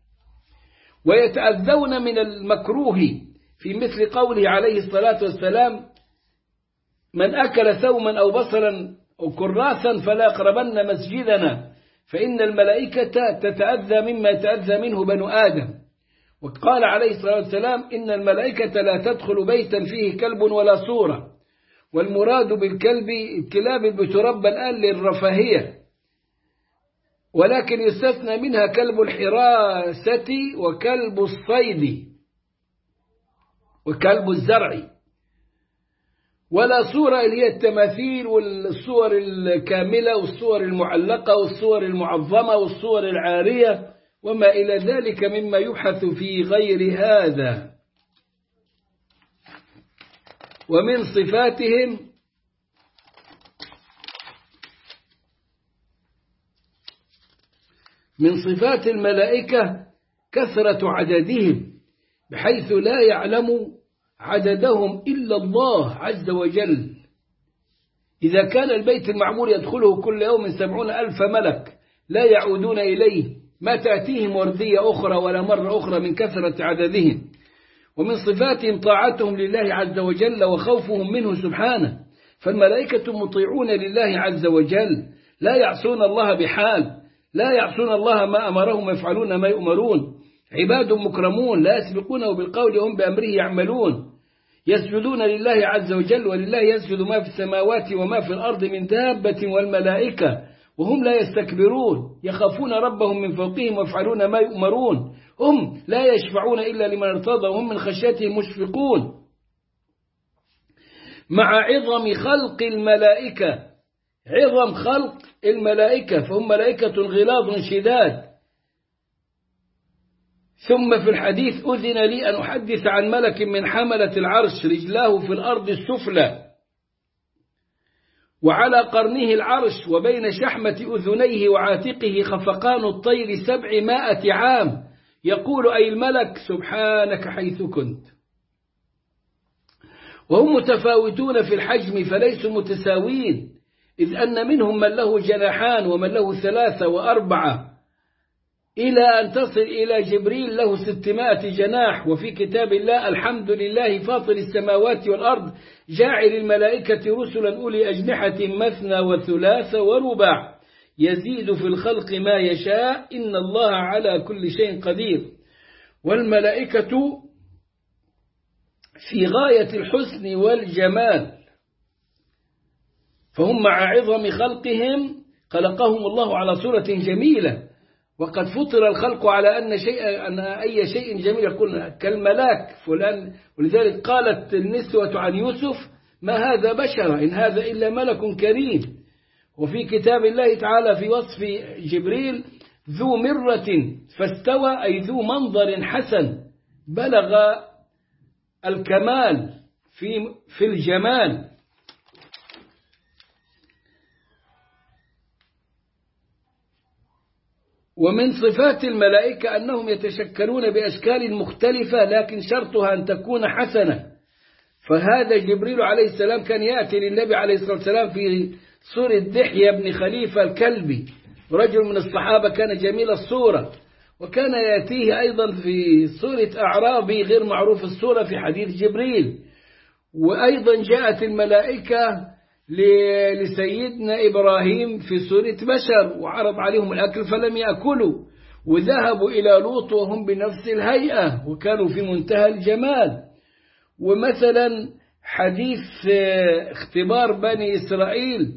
ويتأذون من المكروه في مثل قوله عليه الصلاة والسلام من أكل ثوما أو بصلا أو كراسا فلا يقربن مسجدنا، فإن الملائكة تتأذى مما يتأذى منه بنو آدم. وقال عليه الصلاة والسلام إن الملائكة لا تدخل بيتا فيه كلب ولا صورة. والمراد بالكلب الكلاب اللي بتربى الآن للرفاهية، ولكن يستثنى منها كلب الحراسة وكلب الصيد وكلب الزرع. ولا صورة اللي هي التماثيل والصور الكاملة والصور المعلقة والصور المعظمة والصور العارية وما إلى ذلك مما يبحث في غير هذا. ومن صفاتهم من صفات الملائكة كثرة عددهم، بحيث لا يعلم عددهم إلا الله عز وجل. إذا كان البيت المعمور يدخله كل يوم 70,000 ملك لا يعودون إليه، ما تأتيهم وردية أخرى ولا مرة أخرى من كثرة عددهم. ومن صفاتهم طاعتهم لله عز وجل وخوفهم منه سبحانه، فالملائكة مطيعون لله عز وجل، لا يعصون الله بحال، لا يعصون الله ما أمرهم ويفعلون ما يؤمرون. عباد مكرمون لا يسبقونه بالقول وهم بأمره يعملون يسجدون لله عز وجل ولله يسجد ما في السماوات وما في الأرض من دابة والملائكة وهم لا يستكبرون يخافون ربهم من فوقهم ويفعلون ما يؤمرون هم لا يشفعون إلا لمن ارتضى وهم من خشيته مشفقون مع عظم خلق الملائكة عظم خلق الملائكة فهم ملائكة غلاظ شداد. ثم في الحديث أذن لي أن أحدث عن ملك من حملة العرش رجلاه في الأرض السفلى وعلى قرنه العرش وبين شحمة أذنيه وعاتقه خفقان الطير 700 عام يقول أي الملك سبحانك حيث كنت. وهم متفاوتون في الحجم فليسوا متساوين إذ أن منهم من له جناحان ومن له 3 و4 إلى أن تصل إلى جبريل له 600 جناح. وفي كتاب الله الحمد لله فاطر السماوات والأرض جاعل الملائكة رسلا أولي أجنحة مثنى وثلاث ورباع يزيد في الخلق ما يشاء إن الله على كل شيء قدير. والملائكة في غاية الحسن والجمال فهم مع عظم خلقهم خلقهم الله على صورة جميلة وقد فطر الخلق على أن أي شيء جميل يكون كالملاك فلان. ولذلك قالت النسوة عن يوسف ما هذا بشرا إن هذا إلا ملك كريم. وفي كتاب الله تعالى في وصف جبريل ذو مرة فاستوى أي ذو منظر حسن بلغ الكمال في الجمال. ومن صفات الملائكة أنهم يتشكلون بأشكال مختلفة لكن شرطها أن تكون حسنة. فهذا جبريل عليه السلام كان يأتي للنبي عليه الصلاة والسلام في صورة دحية بن خليفة الكلبي رجل من الصحابة كان جميل الصورة وكان يأتيه أيضا في صورة أعرابي غير معروف الصورة في حديث جبريل. وأيضا جاءت الملائكة لسيدنا إبراهيم في صورة بشر وعرض عليهم الأكل فلم يأكلوا وذهبوا إلى لوط وهم بنفس الهيئة وكانوا في منتهى الجمال. ومثلا حديث اختبار بني إسرائيل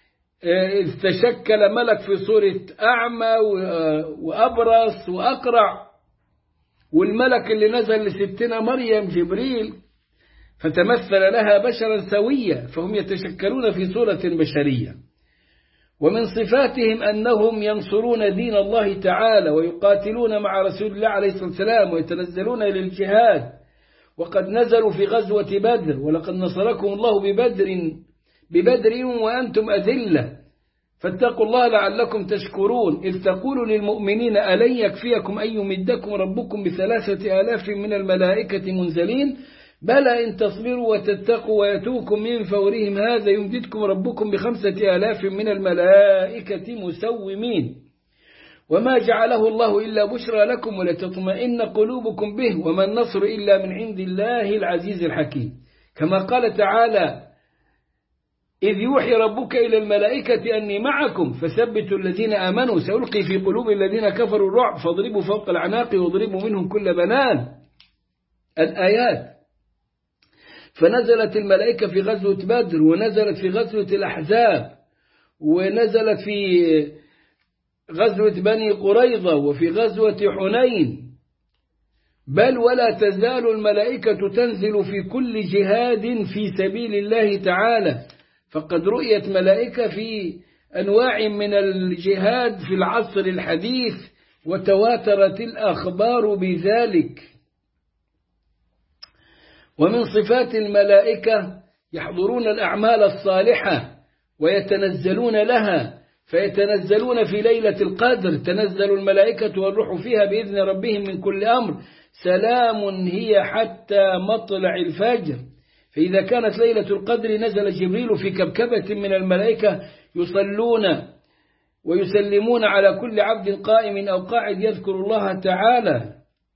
تشكل ملك في صورة أعمى وأبرص وأقرع والملك اللي نزل لستنا مريم جبريل فتمثل لها بشرا سويا فهم يتشكلون في صورة بشرية. ومن صفاتهم أنهم ينصرون دين الله تعالى ويقاتلون مع رسول الله عليه الصلاة والسلام ويتنزلون للجهاد وقد نزلوا في غزوة بدر ولقد نصركم الله ببدر وأنتم أذلة فاتقوا الله لعلكم تشكرون إذ تقول للمؤمنين ألن يكفيكم أن يمدكم ربكم ب3,000 من الملائكة منزلين بلى إن تصبروا وتتقوا ويتوكم من فورهم هذا يمددكم ربكم ب5,000 من الملائكة مسومين وما جعله الله إلا بشرى لكم ولتطمئن قلوبكم به وما النصر إلا من عند الله العزيز الحكيم. كما قال تعالى إذ يوحي ربك إلى الملائكة أني معكم فثبتوا الذين آمنوا سألقي في قلوب الذين كفروا الرعب فاضربوا فوق الأعناق واضربوا منهم كل بنان الآيات. فنزلت الملائكة في غزوة بدر ونزلت في غزوة الأحزاب ونزلت في غزوة بني قريظة وفي غزوة حنين بل ولا تزال الملائكة تنزل في كل جهاد في سبيل الله تعالى فقد رؤيت ملائكة في أنواع من الجهاد في العصر الحديث وتواترت الأخبار بذلك. ومن صفات الملائكة يحضرون الأعمال الصالحة ويتنزلون لها فيتنزلون في ليلة القدر تنزل الملائكة والروح فيها بإذن ربهم من كل أمر سلام هي حتى مطلع الفجر. فإذا كانت ليلة القدر نزل جبريل في كبكبة من الملائكة يصلون ويسلمون على كل عبد قائم أو قاعد يذكر الله تعالى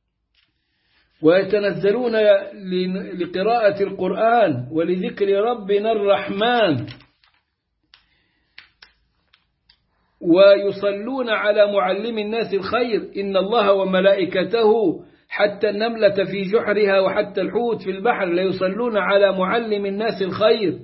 ويتنزلون لقراءة القرآن ولذكر ربنا الرحمن. ويصلون على معلم الناس الخير، إن الله وملائكته حتى النملة في جحرها وحتى الحوت في البحر ليصلون على معلم الناس الخير،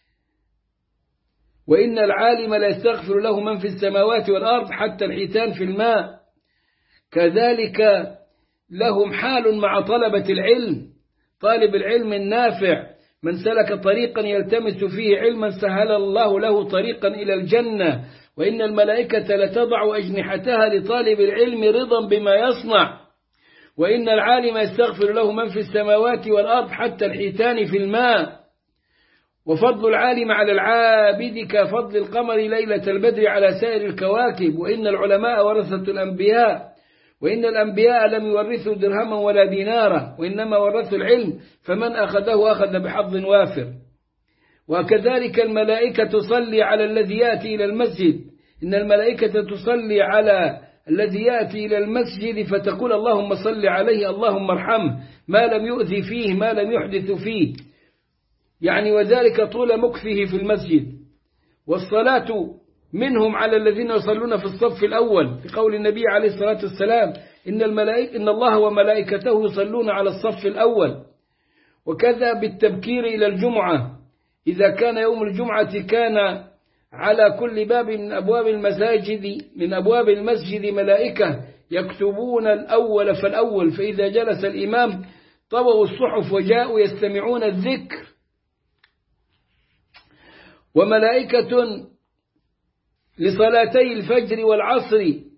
وإن العالم لا يستغفر له من في السماوات والأرض حتى الحيتان في الماء. كذلك لهم حال مع طلبة العلم، طالب العلم النافع من سلك طريقا يلتمس فيه علما سهل الله له طريقا إلى الجنة، وإن الملائكة لتضع أجنحتها لطالب العلم رضا بما يصنع، وإن العالم يستغفر له من في السماوات والأرض حتى الحيتان في الماء. وفضل العالم على العابد كفضل القمر ليلة البدر على سائر الكواكب، وإن العلماء ورثة الأنبياء، وإن الأنبياء لم يورثوا درهما ولا دينارا، وإنما ورثوا العلم، فمن أخذه أخذ بحظ وافر. وكذلك الملائكة تصلي على الذي يأتي إلى المسجد، إن الملائكة تصلي على الذي يأتي إلى المسجد فتقول اللهم صل عليه اللهم ارحمه ما لم يؤذي فيه ما لم يحدث فيه، يعني وذلك طول مكثه في المسجد. والصلاة منهم على الذين يصلون في الصف الأول، في قول النبي عليه الصلاة والسلام إن الله وملائكته يصلون على الصف الأول. وكذا بالتبكير إلى الجمعة، إذا كان يوم الجمعة كان على كل باب من أبواب المسجد ملائكة يكتبون الأول فالأول، فإذا جلس الإمام طووا الصحف وجاءوا يستمعون الذكر. وملائكة لصلاتي الفجر والعصر،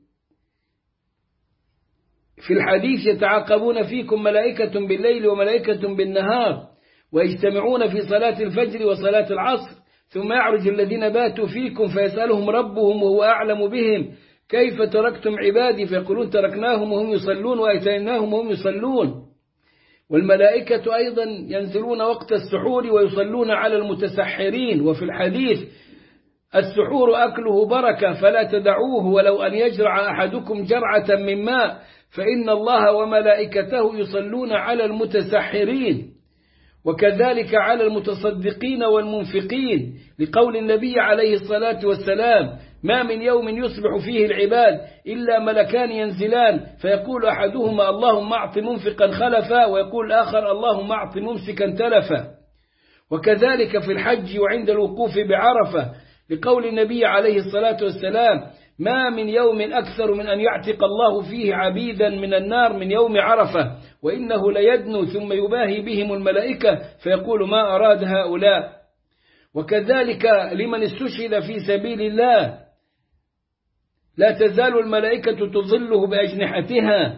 في الحديث يتعاقبون فيكم ملائكة بالليل وملائكة بالنهار، ويجتمعون في صلاة الفجر وصلاة العصر، ثم يعرج الذين باتوا فيكم فيسألهم ربهم وهو أعلم بهم كيف تركتم عبادي، فيقولون تركناهم وهم يصلون وأتيناهم وهم يصلون. والملائكة أيضا ينزلون وقت السحور ويصلون على المتسحرين، وفي الحديث السحور أكله بركة فلا تدعوه ولو أن يجرع أحدكم جرعة من ماء، فإن الله وملائكته يصلون على المتسحرين. وكذلك على المتصدقين والمنفقين، لقول النبي عليه الصلاة والسلام ما من يوم يصبح فيه العباد إلا ملكان ينزلان، فيقول أحدهما اللهم أعط منفقا خلفا، ويقول الآخر اللهم أعط ممسكا تلفا. وكذلك في الحج وعند الوقوف بعرفة، لقول النبي عليه الصلاة والسلام ما من يوم أكثر من أن يعتق الله فيه عبيدا من النار من يوم عرفة، وإنه ليدنو ثم يباهي بهم الملائكة فيقول ما أراد هؤلاء. وكذلك لمن استشهد في سبيل الله لا تزال الملائكة تظله بأجنحتها.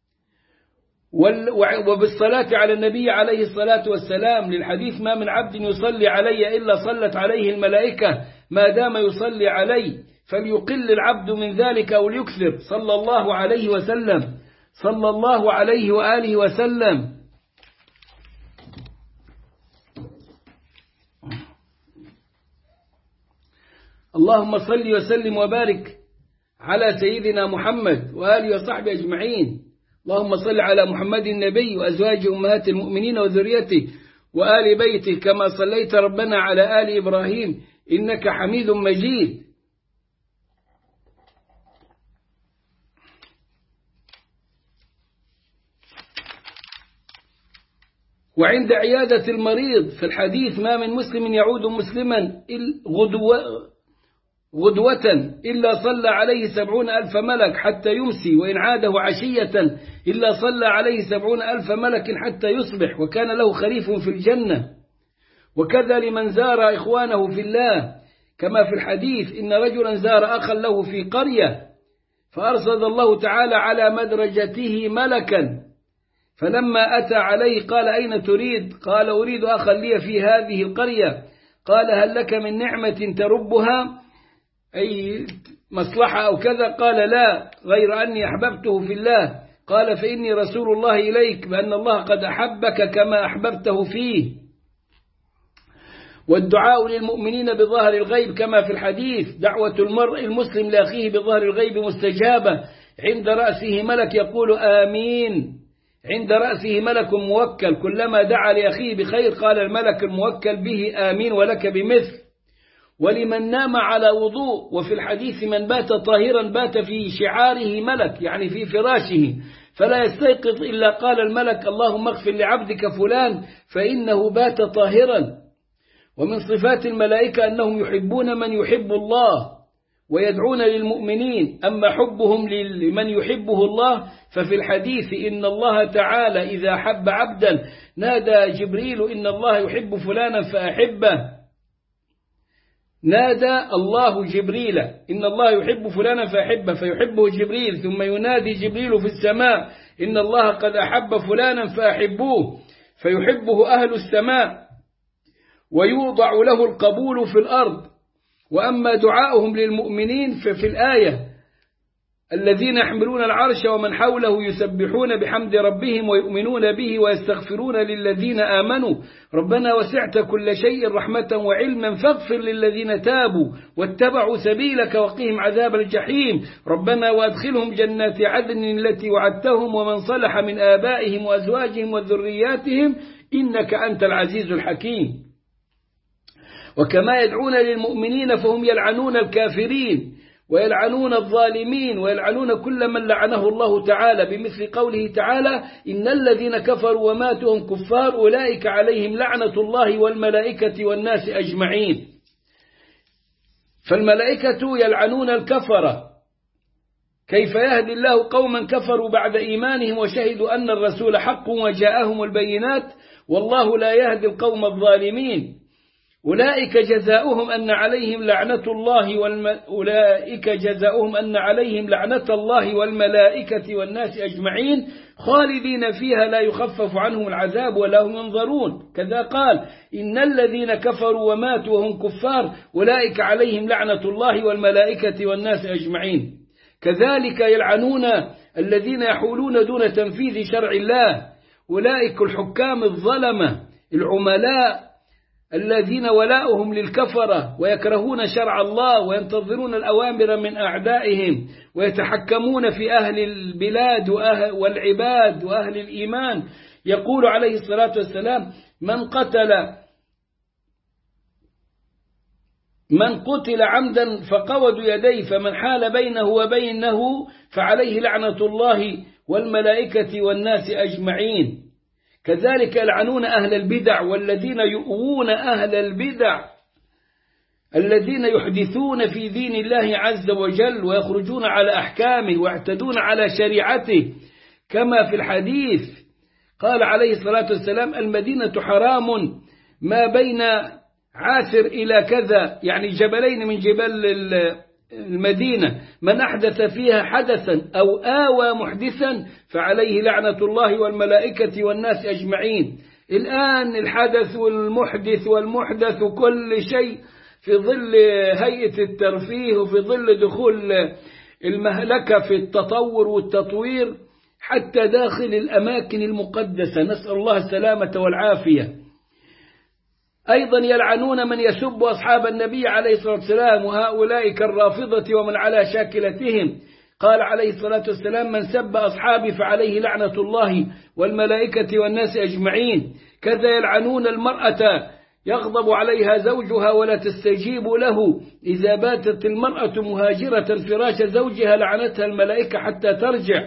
وبالصلاة على النبي عليه الصلاة والسلام، للحديث ما من عبد يصلي علي إلا صلت عليه الملائكة ما دام يصلي علي، فليقل العبد من ذلك أو ليكثر، صلى الله عليه وسلم، صلى الله عليه وآله وسلم. اللهم صل وسلم وبارك على سيدنا محمد وآله وصحبه أجمعين. اللهم صل على محمد النبي وأزواجه أمهات المؤمنين وذريته وآل بيته كما صليت ربنا على آل إبراهيم إنك حميد مجيد. وعند عيادة المريض في الحديث ما من مسلم يعود مسلما غدوة إلا صلى عليه 70,000 ملك حتى يمسي، وإن عاده عشية إلا صلى عليه 70,000 ملك حتى يصبح، وكان له خليف في الجنة. وكذا لمن زار إخوانه في الله، كما في الحديث إن رجلا زار أخا له في قرية فأرصد الله تعالى على مدرجته ملكا، فلما أتى عليه قال أين تريد؟ قال أريد أخا لي في هذه القرية. قال هل لك من نعمة تربها، أي مصلحة أو كذا؟ قال لا، غير أني أحببته في الله. قال فإني رسول الله إليك بأن الله قد أحبك كما أحببته فيه. والدعاء للمؤمنين بظهر الغيب كما في الحديث دعوة المرء المسلم لأخيه بظهر الغيب مستجابة، عند رأسه ملك يقول آمين، عند رأسه ملك موكل كلما دعا لأخيه بخير قال الملك الموكل به آمين ولك بمثل. ولمن نام على وضوء. وفي الحديث من بات طاهرا بات في شعاره ملك، يعني في فراشه، فلا يستيقظ إلا قال الملك اللهم اغفر لعبدك فلان فإنه بات طاهرا. ومن صفات الملائكة أنهم يحبون من يحب الله ويدعون للمؤمنين. أما حبهم لمن يحبه الله ففي الحديث إن الله تعالى إذا حب عبدا نادى جبريل إن الله يحب فلانا فأحبه. نادى الله جبريل إن الله يحب فلانا فأحبه فيحبه جبريل، ثم ينادي جبريل في السماء إن الله قد أحب فلانا فأحبوه فيحبه أهل السماء ويوضع له القبول في الأرض. وأما دعاؤهم للمؤمنين ففي الآية الذين يحملون العرش ومن حوله يسبحون بحمد ربهم ويؤمنون به ويستغفرون للذين آمنوا ربنا وسعت كل شيء رحمة وعلما فاغفر للذين تابوا واتبعوا سبيلك وقهم عذاب الجحيم ربنا وأدخلهم جنات عدن التي وعدتهم ومن صلح من آبائهم وأزواجهم وذرياتهم إنك أنت العزيز الحكيم. وكما يدعون للمؤمنين فهم يلعنون الكافرين ويلعنون الظالمين ويلعنون كل من لعنه الله تعالى، بمثل قوله تعالى إن الذين كفروا وماتوا هم كفار أولئك عليهم لعنة الله والملائكة والناس أجمعين. فالملائكة يلعنون الكفرة. كيف يهدي الله قوما كفروا بعد إيمانهم وشهدوا أن الرسول حق وجاءهم البينات والله لا يهدي القوم الظالمين. أولئك جزاؤهم أن عليهم لعنة الله والملائكة والناس أجمعين خالدين فيها لا يخفف عنهم العذاب ولا هم ينظرون. كذا قال إن الذين كفروا وماتوا وهم كفار أولئك عليهم لعنة الله والملائكة والناس أجمعين. كذلك يلعنون الذين يحولون دون تنفيذ شرع الله، أولئك الحكام الظلمة العملاء الذين ولاؤهم للكفرة ويكرهون شرع الله وينتظرون الأوامر من أعدائهم ويتحكمون في أهل البلاد والعباد وأهل الإيمان. يقول عليه الصلاة والسلام من قتل عمدا فقود يديه فمن حال بينه وبينه فعليه لعنة الله والملائكة والناس أجمعين. كذلك يلعنون أهل البدع والذين يؤوون أهل البدع الذين يحدثون في دين الله عز وجل ويخرجون على أحكامه ويعتدون على شريعته، كما في الحديث قال عليه الصلاة والسلام المدينة حرام ما بين عاثر إلى كذا، يعني جبلين من جبال المدينة، من أحدث فيها حدثا أو آوى محدثا فعليه لعنة الله والملائكة والناس أجمعين. الآن الحدث والمحدث وكل شيء في ظل هيئة الترفيه وفي ظل دخول المهلكة في التطور والتطوير حتى داخل الأماكن المقدسة، نسأل الله السلامة والعافية. أيضا يلعنون من يسب أصحاب النبي عليه الصلاة والسلام وهؤلاء كالرافضة ومن على شاكلتهم. قال عليه الصلاة والسلام من سب أصحابي فعليه لعنة الله والملائكة والناس أجمعين. كذا يلعنون المرأة يغضب عليها زوجها ولا تستجيب له، إذا باتت المرأة مهاجرة فراش زوجها لعنتها الملائكة حتى ترجع.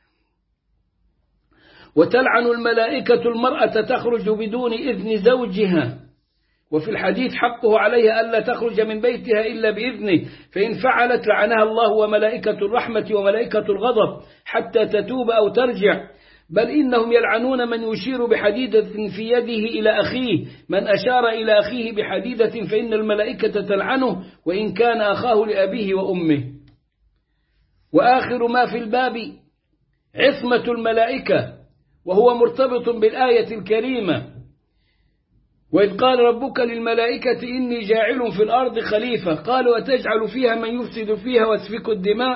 وتلعن الملائكة المرأة تخرج بدون إذن زوجها، وفي الحديث حقه عليها ألا تخرج من بيتها إلا بإذنه، فإن فعلت لعنها الله وملائكة الرحمة وملائكة الغضب حتى تتوب أو ترجع. بل إنهم يلعنون من يشير بحديدة في يده إلى أخيه، من أشار إلى أخيه بحديدة فإن الملائكة تلعنه وإن كان أخاه لأبيه وأمه. وآخر ما في الباب عصمة الملائكة، وهو مرتبط بالآية الكريمة وإذ قال ربك للملائكة إني جاعل في الأرض خليفة قالوا أتجعل فيها من يفسد فيها ويسفك الدماء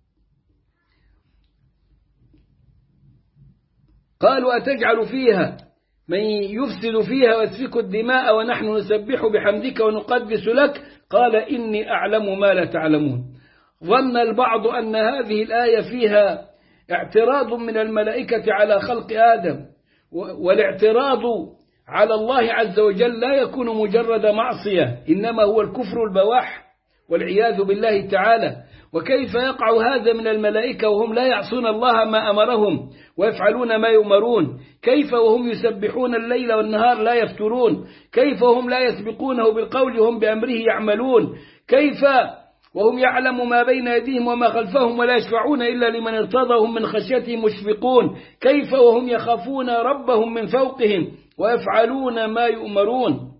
ونحن نسبح بحمدك ونقدس لك قال إني أعلم ما لا تعلمون. ظن البعض أن هذه الآية فيها اعتراض من الملائكة على خلق آدم، والاعتراض على الله عز وجل لا يكون مجرد معصية، إنما هو الكفر البواح والعياذ بالله تعالى. وكيف يقع هذا من الملائكة وهم لا يعصون الله ما أمرهم ويفعلون ما يؤمرون؟ كيف وهم يسبحون الليل والنهار لا يفترون؟ كيف وهم لا يسبقونه بالقول وهم بأمره يعملون؟ كيف وهم يعلم ما بين يديهم وما خلفهم ولا يشفعون إلا لمن ارتضى وهم من خشيته مشفقون؟ كيف وهم يخافون ربهم من فوقهم ويفعلون ما يؤمرون؟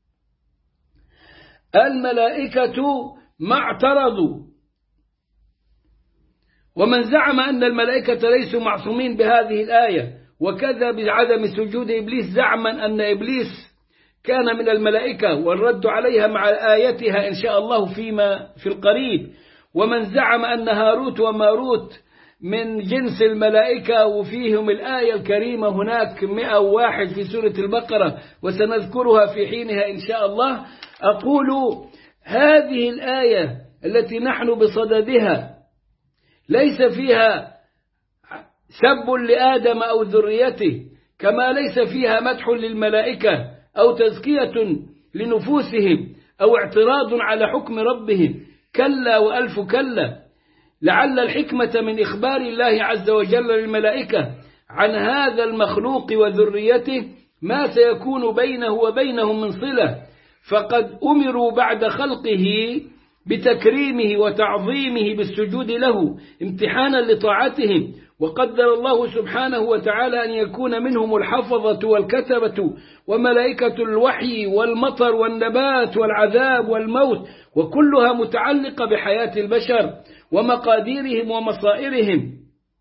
الملائكة ما اعترضوا. ومن زعم أن الملائكة ليسوا معصومين بهذه الآية وكذا بعدم سجود إبليس زعما أن إبليس كان من الملائكة، والرد عليها مع آيتها إن شاء الله فيما في القريب. ومن زعم أن هاروت وماروت من جنس الملائكة وفيهم الآية الكريمة هناك 101 في سورة البقرة وسنذكرها في حينها إن شاء الله. أقول هذه الآية التي نحن بصددها ليس فيها سب لآدم أو ذريته، كما ليس فيها مدح للملائكة أو تزكية لنفوسهم أو اعتراض على حكم ربهم. كلا وألف كلا. لعل الحكمة من إخبار الله عز وجل للملائكة عن هذا المخلوق وذريته ما سيكون بينه وبينهم من صلة، فقد أمروا بعد خلقه بتكريمه وتعظيمه بالسجود له امتحانا لطاعتهم. وقدر الله سبحانه وتعالى أن يكون منهم الحفظة والكتبة وملائكة الوحي والمطر والنبات والعذاب والموت، وكلها متعلقة بحياة البشر ومقاديرهم ومصائرهم.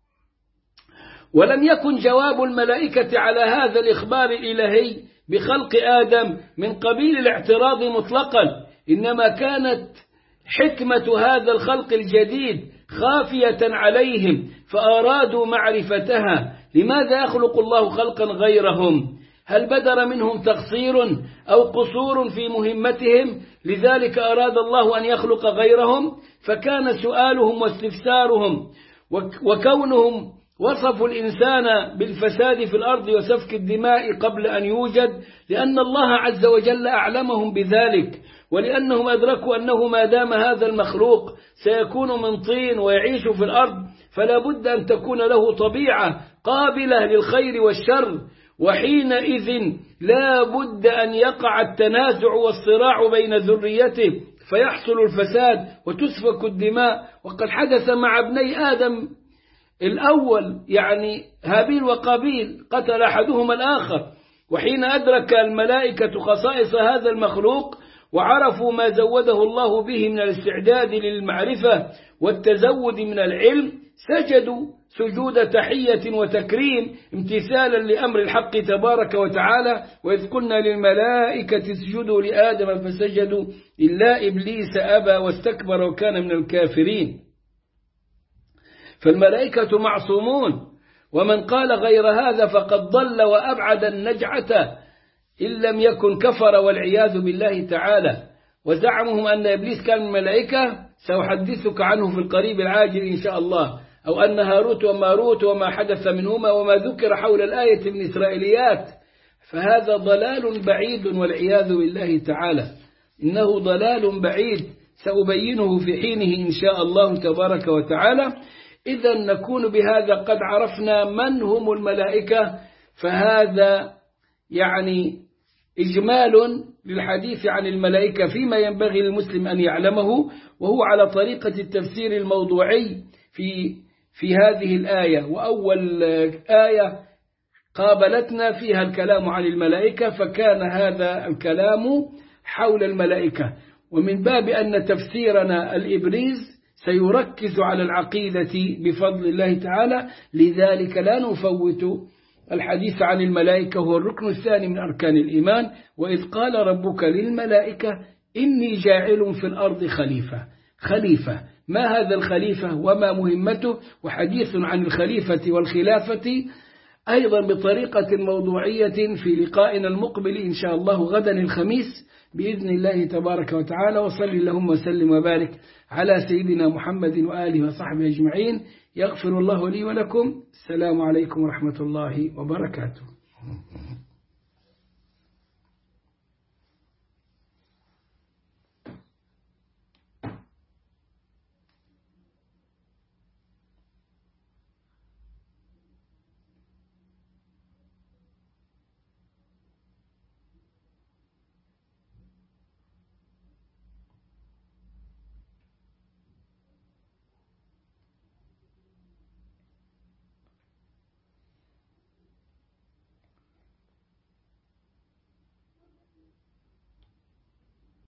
ولم يكن جواب الملائكة على هذا الإخبار الإلهي بخلق آدم من قبيل الاعتراض مطلقا، إنما كانت حكمة هذا الخلق الجديد خافية عليهم فأرادوا معرفتها. لماذا يخلق الله خلقا غيرهم؟ هل بدر منهم تقصير أو قصور في مهمتهم لذلك أراد الله أن يخلق غيرهم؟ فكان سؤالهم واستفسارهم وكونهم وصفوا الإنسان بالفساد في الأرض وسفك الدماء قبل أن يوجد لأن الله عز وجل أعلمهم بذلك، ولأنهم أدركوا أنه ما دام هذا المخلوق سيكون من طين ويعيش في الأرض فلا بد أن تكون له طبيعة قابلة للخير والشر، وحينئذ لا بد أن يقع التنازع والصراع بين ذريته فيحصل الفساد وتسفك الدماء. وقد حدث مع ابني آدم الأول، يعني هابيل وقابيل، قتل أحدهما الآخر. وحين أدرك الملائكة خصائص هذا المخلوق وعرفوا ما زوده الله به من الاستعداد للمعرفة والتزود من العلم سجدوا سجود تحية وتكريم امتثالا لأمر الحق تبارك وتعالى. وإذ قلنا للملائكة اسجدوا لآدم فسجدوا إلا إبليس أبى واستكبر وكان من الكافرين. فالملائكة معصومون، ومن قال غير هذا فقد ضل وأبعد النجعة إن لم يكن كفر والعياذ بالله تعالى. وزعمهم أن إبليس كان من الملائكة سأحدثك عنه في القريب العاجل إن شاء الله، أو أن هاروت وماروت وما حدث منهما وما ذكر حول الآية من إسرائيليات، فهذا ضلال بعيد والعياذ بالله تعالى. إنه ضلال بعيد سأبينه في حينه إن شاء الله تبارك وتعالى. إذا نكون بهذا قد عرفنا من هم الملائكة، فهذا يعني إجمال للحديث عن الملائكة فيما ينبغي للمسلم أن يعلمه، وهو على طريقة التفسير الموضوعي في هذه الآية. وأول آية قابلتنا فيها الكلام عن الملائكة، فكان هذا الكلام حول الملائكة. ومن باب أن تفسيرنا الإبريز سيركز على العقيدة بفضل الله تعالى، لذلك لا نفوت الحديث عن الملائكة، هو الركن الثاني من أركان الإيمان. وإذ قال ربك للملائكة إني جاعل في الأرض خليفة. ما هذا الخليفة وما مهمته؟ وحديث عن الخليفة والخلافة أيضا بطريقة موضوعية في لقائنا المقبل إن شاء الله غدا الخميس بإذن الله تبارك وتعالى. وصل اللهم وسلم وبارك على سيدنا محمد وآله وصحبه أجمعين. يغفر الله لي ولكم. السلام عليكم ورحمة الله وبركاته.